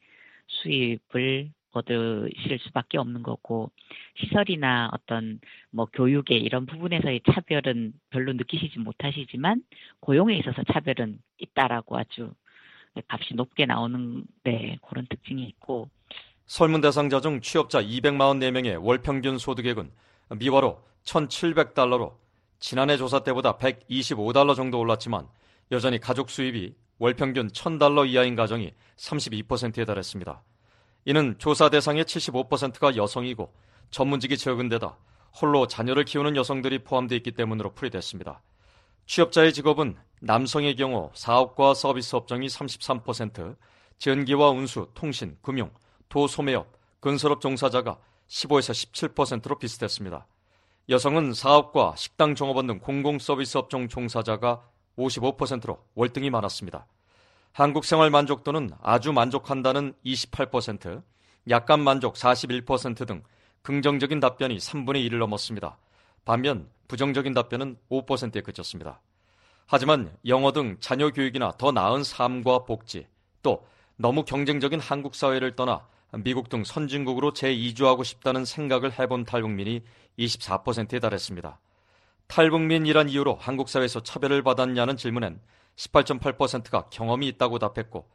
수입을 얻으실 수밖에 없는 거고 시설이나 어떤 교육의 이런 부분에서의 차별은 별로 느끼시지 못하시지만 고용에 있어서 차별은 있다라고 아주 값이 높게 나오는 그런 특징이 있고 설문 대상자 중 취업자 244명의 월 평균 소득액은 미화로 $1,700로 지난해 조사 때보다 $125 정도 올랐지만 여전히 가족 수입이 월 평균 $1,000 이하인 가정이 32%에 달했습니다. 이는 조사 대상의 75%가 여성이고 전문직이 적은 데다 홀로 자녀를 키우는 여성들이 포함되어 있기 때문으로 풀이됐습니다. 취업자의 직업은 남성의 경우 사업과 서비스 업종이 33%, 전기와 운수, 통신, 금융, 도소매업, 건설업 종사자가 15에서 17%로 비슷했습니다. 여성은 사업과 식당 종업원 등 공공서비스 업종 종사자가 55%로 월등히 많았습니다. 한국 생활 만족도는 아주 만족한다는 28%, 약간 만족 41% 등 긍정적인 답변이 3분의 1을 넘었습니다. 반면 부정적인 답변은 5%에 그쳤습니다. 하지만 영어 등 자녀 교육이나 더 나은 삶과 복지, 또 너무 경쟁적인 한국 사회를 떠나 미국 등 선진국으로 재이주하고 싶다는 생각을 해본 탈북민이 24%에 달했습니다. 탈북민이란 이유로 한국 사회에서 차별을 받았냐는 질문엔 18.8%가 경험이 있다고 답했고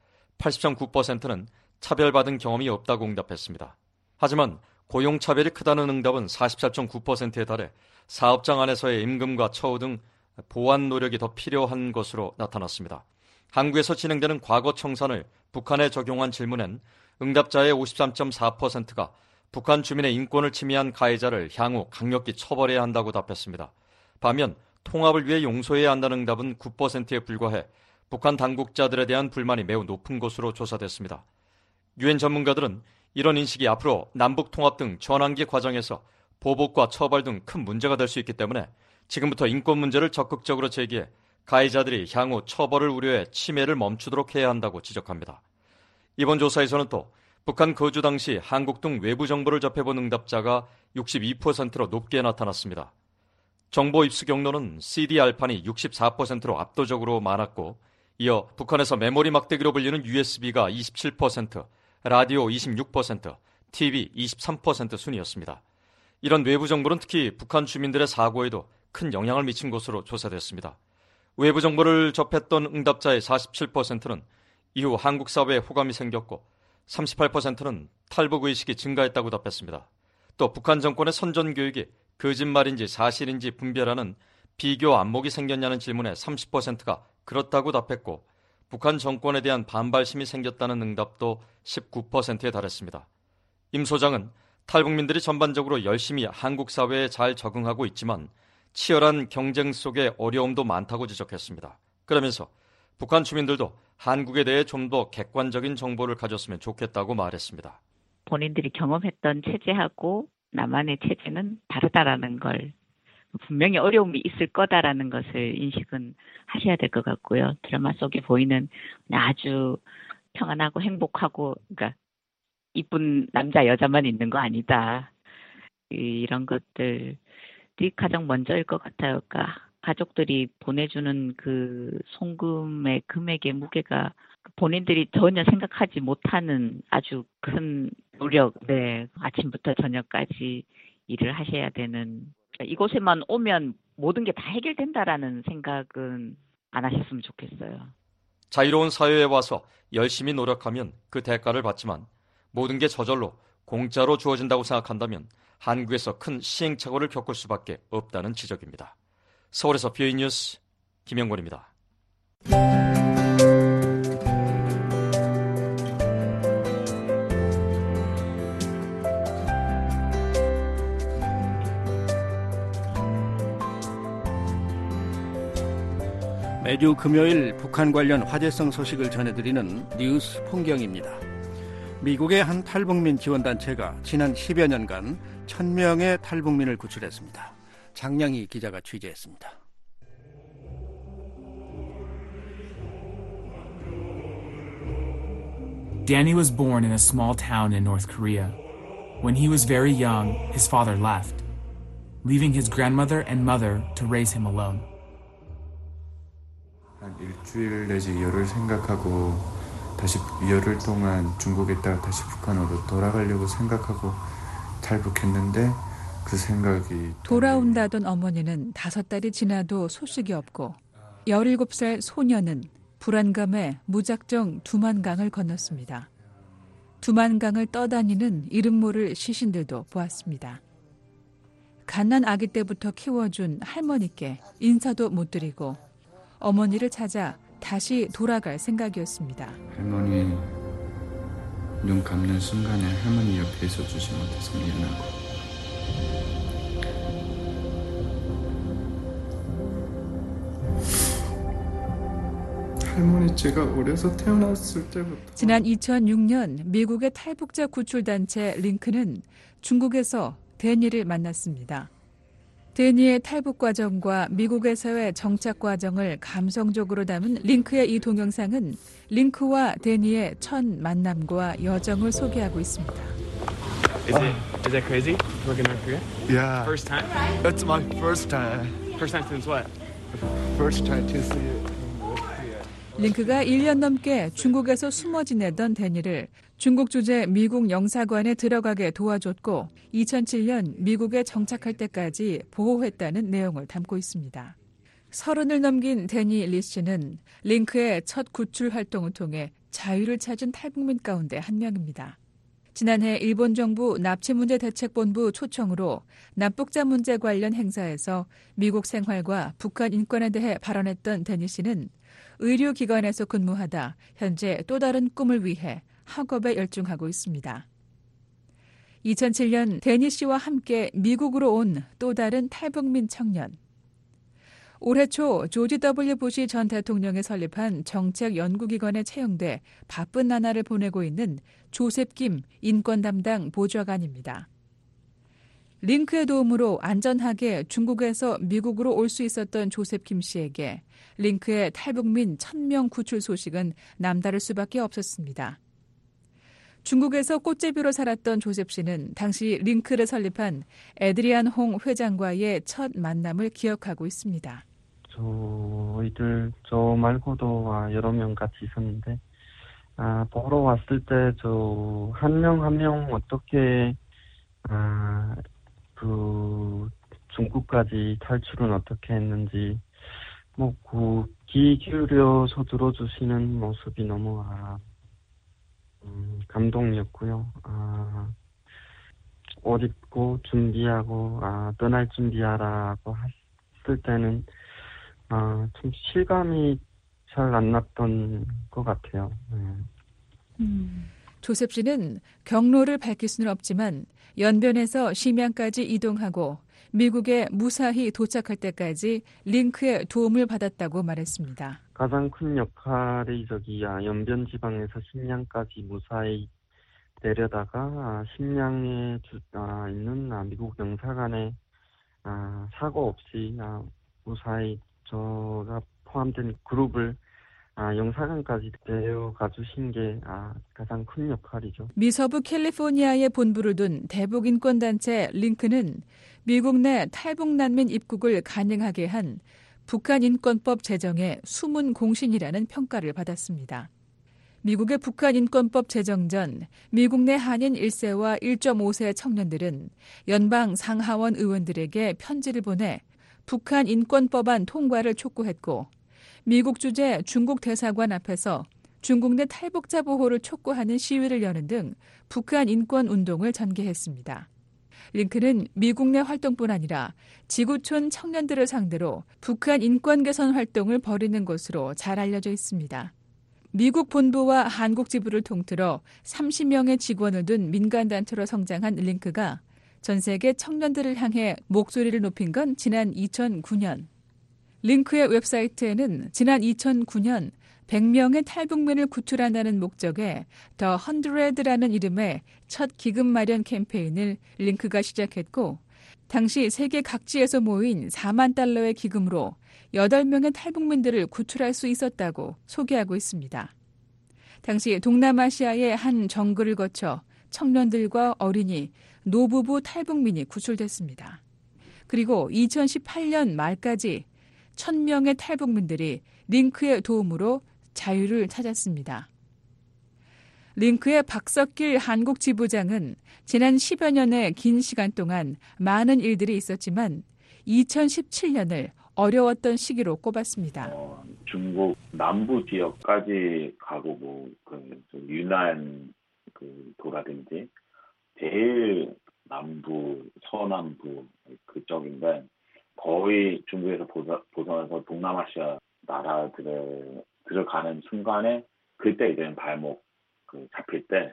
80.9%는 차별받은 경험이 없다고 응답했습니다. 하지만 고용차별이 크다는 응답은 44.9%에 달해 사업장 안에서의 임금과 처우 등 보완 노력이 더 필요한 것으로 나타났습니다. 한국에서 진행되는 과거 청산을 북한에 적용한 질문엔 응답자의 53.4%가 북한 주민의 인권을 침해한 가해자를 향후 강력히 처벌해야 한다고 답했습니다. 반면 통합을 위해 용서해야 한다는 응답은 9%에 불과해 북한 당국자들에 대한 불만이 매우 높은 것으로 조사됐습니다. 유엔 전문가들은 이런 인식이 앞으로 남북 통합 등 전환기 과정에서 보복과 처벌 등 큰 문제가 될 수 있기 때문에 지금부터 인권 문제를 적극적으로 제기해 가해자들이 향후 처벌을 우려해 침해를 멈추도록 해야 한다고 지적합니다. 이번 조사에서는 또 북한 거주 당시 한국 등 외부 정보를 접해본 응답자가 62%로 높게 나타났습니다. 정보 입수 경로는 CD-알판이 64%로 압도적으로 많았고 이어 북한에서 메모리 막대기로 불리는 USB가 27%, 라디오 26%, TV 23% 순이었습니다. 이런 외부 정보는 특히 북한 주민들의 사고에도 큰 영향을 미친 것으로 조사됐습니다. 외부 정보를 접했던 응답자의 47%는 이후 한국 사회에 호감이 생겼고 38%는 탈북 의식이 증가했다고 답했습니다. 또 북한 정권의 선전교육이 거짓말인지 사실인지 분별하는 비교 안목이 생겼냐는 질문에 30%가 그렇다고 답했고 북한 정권에 대한 반발심이 생겼다는 응답도 19%에 달했습니다. 임 소장은 탈북민들이 전반적으로 열심히 한국 사회에 잘 적응하고 있지만 치열한 경쟁 속에 어려움도 많다고 지적했습니다. 그러면서 북한 주민들도 한국에 대해 좀 더 객관적인 정보를 가졌으면 좋겠다고 말했습니다. 본인들이 경험했던 체제하고 남한의 체제는 다르다라는 걸, 분명히 어려움이 있을 거다라는 것을 인식은 하셔야 될 것 같고요. 드라마 속에 보이는 아주 평안하고 행복하고, 그러니까 이쁜 남자 여자만 있는 거 아니다. 이런 것들이 가장 먼저일 것 같아요. 그러니까 가족들이 보내주는 그 송금의 금액의 무게가 본인들이 전혀 생각하지 못하는 아주 큰 노력, 아침부터 저녁까지 일을 하셔야 되는, 이곳에만 오면 모든 게 다 해결된다라는 생각은 안 하셨으면 좋겠어요. 자유로운 사회에 와서 열심히 노력하면 그 대가를 받지만 모든 게 저절로 공짜로 주어진다고 생각한다면 한국에서 큰 시행착오를 겪을 수밖에 없다는 지적입니다. 서울에서 BOA 뉴스 김영권입니다. 매주 금요일 북한 관련 화제성 소식을 전해드리는 뉴스 풍경입니다. 미국의 한 탈북민 지원단체가 지난 10여 년간 1000명의 탈북민을 구출했습니다. 장량희 기자가 취재했습니다. Danny was born in a small town in North Korea. When he was very young, his father left, leaving his grandmother and mother to raise him alone. 한 일주일 내지 열흘 생각하고 다시 열흘 동안 중국에 있다가 다시 북한으로 돌아가려고 생각하고 탈북했는데 그 생각이 돌아온다던 어머니는 5달이 지나도 소식이 없고 17살 소녀는 불안감에 무작정 두만강을 건넜습니다. 두만강을 떠다니는 이름 모를 시신들도 보았습니다. 갓난 아기 때부터 키워준 할머니께 인사도 못 드리고 어머니를 찾아 다시 돌아갈 생각이었습니다. 할머니 눈 감는 순간에 할머니 옆에 있어주지 못해서 미안하고 할머니 제가 어려서 태어났을 때부터 지난 2006년 미국의 탈북자 구출단체 링크는 중국에서 데니를 만났습니다. 데니의 탈북 과정과 미국에서의 정착 과정을 감성적으로 담은 링크의 이 동영상은 링크와 데니의 첫 만남과 여정을 소개하고 있습니다. Is it crazy working in North Korea? Yeah. First time? It's my first time. First time since what? First time to see it. 링크가 1년 넘게 중국에서 숨어 지내던 데니를 중국 주재 미국 영사관에 들어가게 도와줬고 2007년 미국에 정착할 때까지 보호했다는 내용을 담고 있습니다. 30을 넘긴 데니 리 씨는 링크의 첫 구출 활동을 통해 자유를 찾은 탈북민 가운데 한 명입니다. 지난해 일본 정부 납치문제대책본부 초청으로 납북자 문제 관련 행사에서 미국 생활과 북한 인권에 대해 발언했던 데니 씨는 의료기관에서 근무하다 현재 또 다른 꿈을 위해 학업에 열중하고 있습니다. 2007년 데니 씨와 함께 미국으로 온 또 다른 탈북민 청년. 올해 초 조지 W. 부시 전 대통령이 설립한 정책연구기관에 채용돼 바쁜 나날을 보내고 있는 조셉 김 인권 담당 보좌관입니다. 링크의 도움으로 안전하게 중국에서 미국으로 올 수 있었던 조셉 김 씨에게 링크의 탈북민 1000명 구출 소식은 남다를 수밖에 없었습니다. 중국에서 꽃제비로 살았던 조셉 씨는 당시 링크를 설립한 에드리안 홍 회장과의 첫 만남을 기억하고 있습니다. 저희들 저 말고도 여러 명 같이 있었는데 보러 왔을 때 저 한 명 한 명 어떻게 그 중국까지 탈출은 어떻게 했는지 귀 기울여서 들어주시는 모습이 너무 감동이었고요. 옷 입고 준비하고 떠날 준비하라고 했을 때는 좀 실감이 잘 안 났던 것 같아요. 조셉 씨는 경로를 밝힐 수는 없지만 연변에서 심양까지 이동하고 미국에 무사히 도착할 때까지 링크의 도움을 받았다고 말했습니다. 가장 큰 역할이 연변 지방에서 심양까지 무사히 내려다가 심양에 있는 미국 영사관에 사고 없이 무사히 저가 포함된 그룹을 영사관까지 데려가 주신 게 가장 큰 역할이죠. 미서부 캘리포니아에 본부를 둔 대북 인권단체 링크는 미국 내 탈북 난민 입국을 가능하게 한 북한 인권법 제정의 숨은 공신이라는 평가를 받았습니다. 미국의 북한 인권법 제정 전 미국 내 한인 1세와 1.5세 청년들은 연방 상하원 의원들에게 편지를 보내 북한 인권법안 통과를 촉구했고 미국 주재 중국 대사관 앞에서 중국 내 탈북자 보호를 촉구하는 시위를 여는 등 북한 인권 운동을 전개했습니다. 링크는 미국 내 활동뿐 아니라 지구촌 청년들을 상대로 북한 인권 개선 활동을 벌이는 것으로 잘 알려져 있습니다. 미국 본부와 한국 지부를 통틀어 30명의 직원을 둔 민간단체로 성장한 링크가 전 세계 청년들을 향해 목소리를 높인 건 지난 2009년. 링크의 웹사이트에는 지난 2009년 100명의 탈북민을 구출한다는 목적의 The 100라는 이름의 첫 기금 마련 캠페인을 링크가 시작했고 당시 세계 각지에서 모인 4만 달러의 기금으로 8명의 탈북민들을 구출할 수 있었다고 소개하고 있습니다. 당시 동남아시아의 한 정글을 거쳐 청년들과 어린이, 노부부 탈북민이 구출됐습니다. 그리고 2018년 말까지 1,000명의 탈북민들이 링크의 도움으로 자유를 찾았습니다. 링크의 박석길 한국 지부장은 지난 10여 년의 긴 시간 동안 많은 일들이 있었지만 2017년을 어려웠던 시기로 꼽았습니다. 중국 남부 지역까지 가고 유난 도라든지 제일 남부, 서남부 그쪽인데 거의 중국에서 벗어나서 동남아시아 나라들을 들어가는 순간에 그때 이제 발목 잡힐 때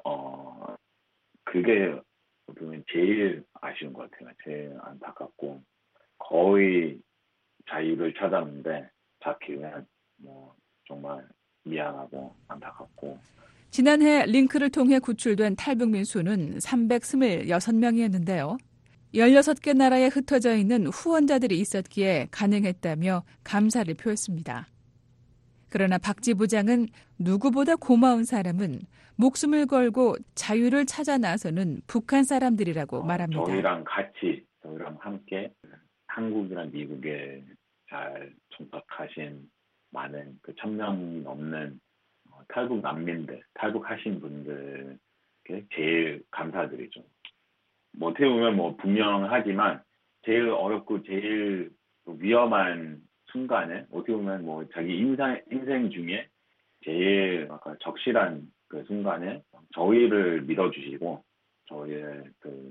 그게 보면 제일 아쉬운 것 같아요. 제일 안타깝고 거의 자유를 찾았는데 잡히면 정말 미안하고 안타깝고. 지난해 링크를 통해 구출된 탈북민 수는 326명이었는데요. 16개 나라에 흩어져 있는 후원자들이 있었기에 가능했다며 감사를 표했습니다. 그러나 박 지부장은 누구보다 고마운 사람은 목숨을 걸고 자유를 찾아 나서는 북한 사람들이라고 말합니다. 저희랑 함께 한국이랑 미국에 잘 정착하신 많은 1,000명 넘는 탈북 난민들, 탈북하신 분들께 제일 감사드리죠. 어떻게 보면 분명하지만 제일 어렵고 제일 위험한 순간에 어떻게 보면 자기 인생 중에 제일 적실한 그 순간에 저희를 믿어주시고 저희의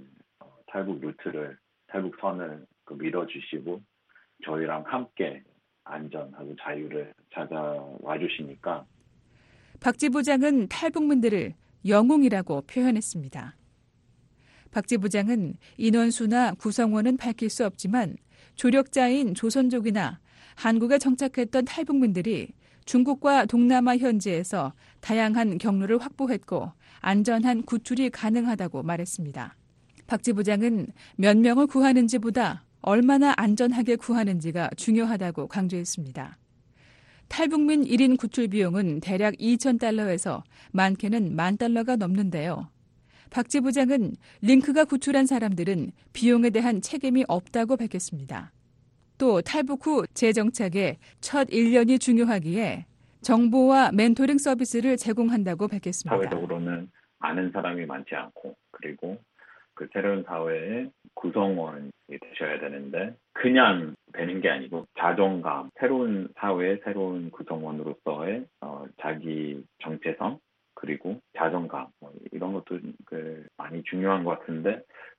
탈북 루트를 탈북선을 믿어주시고 저희랑 함께 안전하고 자유를 찾아와 주시니까. 박 지부장은 탈북민들을 영웅이라고 표현했습니다. 박 지부장은 인원수나 구성원은 밝힐 수 없지만 조력자인 조선족이나 한국에 정착했던 탈북민들이 중국과 동남아 현지에서 다양한 경로를 확보했고 안전한 구출이 가능하다고 말했습니다. 박 지부장은 몇 명을 구하는지보다 얼마나 안전하게 구하는지가 중요하다고 강조했습니다. 탈북민 1인 구출 비용은 대략 2,000달러에서 많게는 10,000달러가 넘는데요. 박 지부장은 링크가 구출한 사람들은 비용에 대한 책임이 없다고 밝혔습니다. 또 탈북 후 재정착의 첫 1년이 중요하기에 정보와 멘토링 서비스를 제공한다고 밝혔습니다. 사회적으로는 아는 사람이 많지 않고 그리고 그 새로운 사회의 구성원이 되셔야 되는데 그냥 되는 게 아니고 자존감, 새로운 사회의 새로운 구성원으로서의 자기 정체성 그리고 자존감 이런 것도 많이 중요한 것 같은데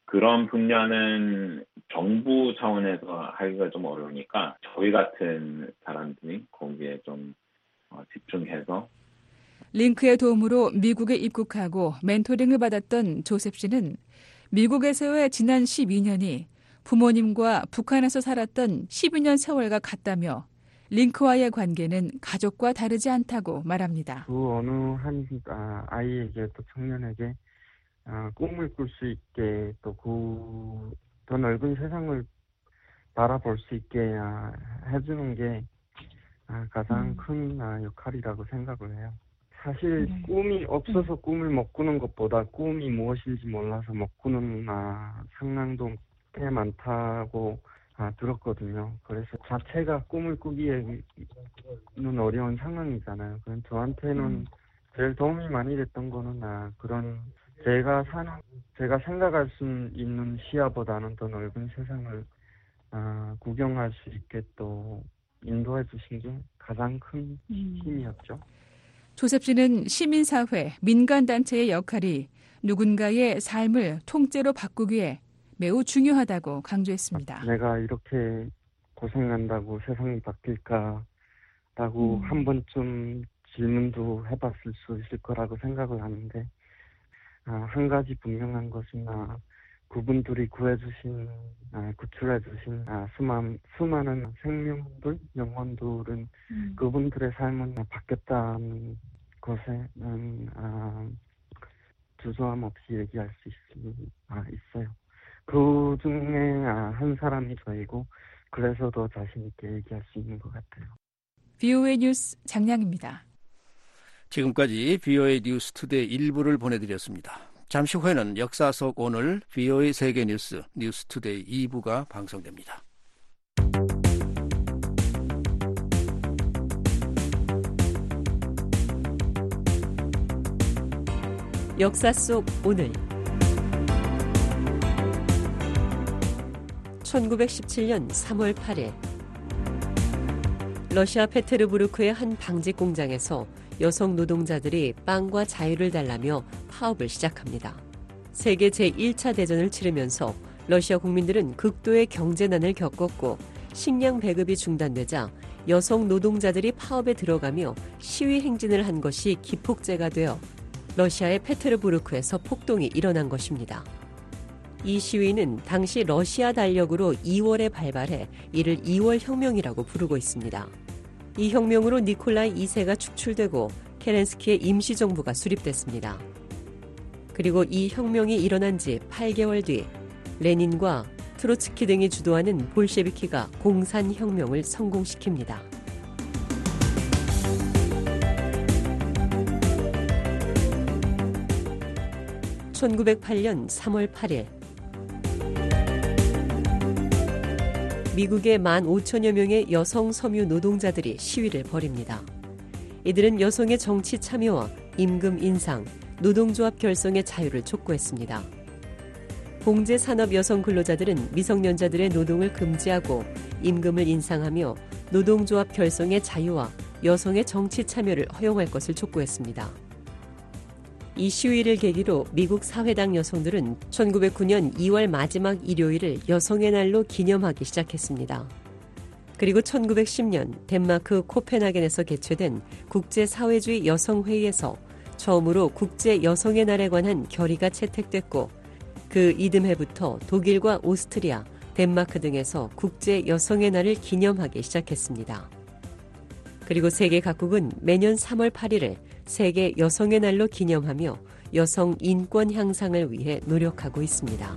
그런 분야는 정부 차원에서 하기가 좀 어려우니까 저희 같은 사람들이 거기에 좀 집중해서 링크의 도움으로 미국에 입국하고 멘토링을 받았던 조셉 씨는 미국에서의 지난 12년이 부모님과 북한에서 살았던 12년 세월과 같다며 링크와의 관계는 가족과 다르지 않다고 말합니다. 그 어느 한 아이에게 또 청년에게 꿈을 꿀 수 있게 또 그 더 넓은 세상을 바라볼 수 있게 해주는 게 가장 큰 역할이라고 생각을 해요. 사실 꿈이 없어서 꿈을 못 꾸는 것보다 꿈이 무엇인지 몰라서 못 꾸는 상황도 꽤 많다고 들었거든요. 그래서 자체가 꿈을 꾸기에는 어려운 상황이잖아요. 그럼 저한테는 제일 도움이 많이 됐던 거는 그런 제가 생각할 수 있는 시야보다는 더 넓은 세상을 구경할 수 있게 또 인도해 주신 게 가장 큰 힘이었죠. 조셉 씨는 시민사회, 민간단체의 역할이 누군가의 삶을 통째로 바꾸기에 매우 중요하다고 강조했습니다. 내가 이렇게 고생한다고 세상이 바뀔까라고 한 번쯤 질문도 해봤을 수 있을 거라고 생각을 하는데 한 가지 분명한 것은 그분들이 구출해주신 수많은 생명들, 영혼들은 그분들의 삶은 바뀌었다는 것에는 주저함 없이 얘기할 수 있어요. 그 중에 한 사람이 저이고 그래서 더 자신 있게 얘기할 수 있는 것 같아요. VOA 뉴스 장량입니다. 지금까지 VOA 뉴스 투데이 1부를 보내드렸습니다. 잠시 후에는 역사 속 오늘 VOA 세계뉴스 뉴스 투데이 2부가 방송됩니다. 역사 속 오늘 1917년 3월 8일 러시아 페테르부르크의 한 방직 공장에서 여성 노동자들이 빵과 자유를 달라며 파업을 시작합니다. 세계 제1차 대전을 치르면서 러시아 국민들은 극도의 경제난을 겪었고 식량 배급이 중단되자 여성 노동자들이 파업에 들어가며 시위 행진을 한 것이 기폭제가 되어 러시아의 페테르부르크에서 폭동이 일어난 것입니다. 이 시위는 당시 러시아 달력으로 2월에 발발해 이를 2월 혁명이라고 부르고 있습니다. 이 혁명으로 니콜라이 2세가 축출되고 케렌스키의 임시정부가 수립됐습니다. 그리고 이 혁명이 일어난 지 8개월 뒤 레닌과 트로츠키 등이 주도하는 볼셰비키가 공산혁명을 성공시킵니다. (1908년 3월 8일) 미국의 15,000여 명의 여성 섬유 노동자들이 시위를 벌입니다. 이들은 여성의 정치 참여와 임금 인상, 노동조합 결성의 자유를 촉구했습니다. 봉제산업 여성 근로자들은 미성년자들의 노동을 금지하고 임금을 인상하며 노동조합 결성의 자유와 여성의 정치 참여를 허용할 것을 촉구했습니다. 이 시위를 계기로 미국 사회당 여성들은 1909년 2월 마지막 일요일을 여성의 날로 기념하기 시작했습니다. 그리고 1910년 덴마크 코펜하겐에서 개최된 국제사회주의 여성회의에서 처음으로 국제 여성의 날에 관한 결의가 채택됐고 그 이듬해부터 독일과 오스트리아, 덴마크 등에서 국제 여성의 날을 기념하기 시작했습니다. 그리고 세계 각국은 매년 3월 8일을 세계 여성의 날로 기념하며 여성 인권 향상을 위해 노력하고 있습니다.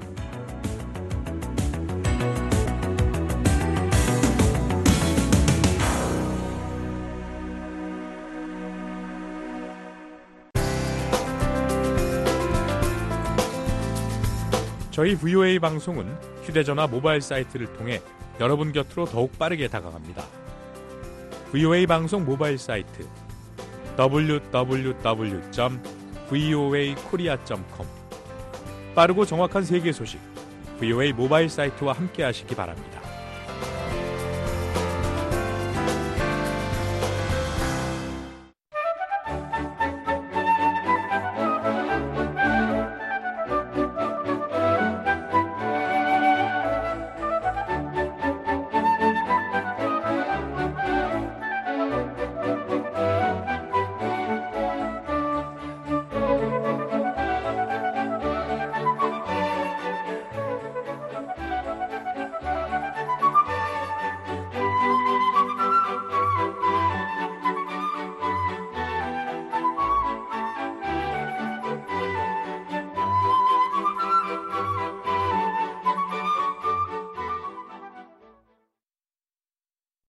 저희 VOA 방송은 휴대전화 모바일 사이트를 통해 여러분 곁으로 더욱 빠르게 다가갑니다. VOA 방송 모바일 사이트 www.voakorea.com 빠르고 정확한 세계 소식 VOA 모바일 사이트와 함께 하시기 바랍니다.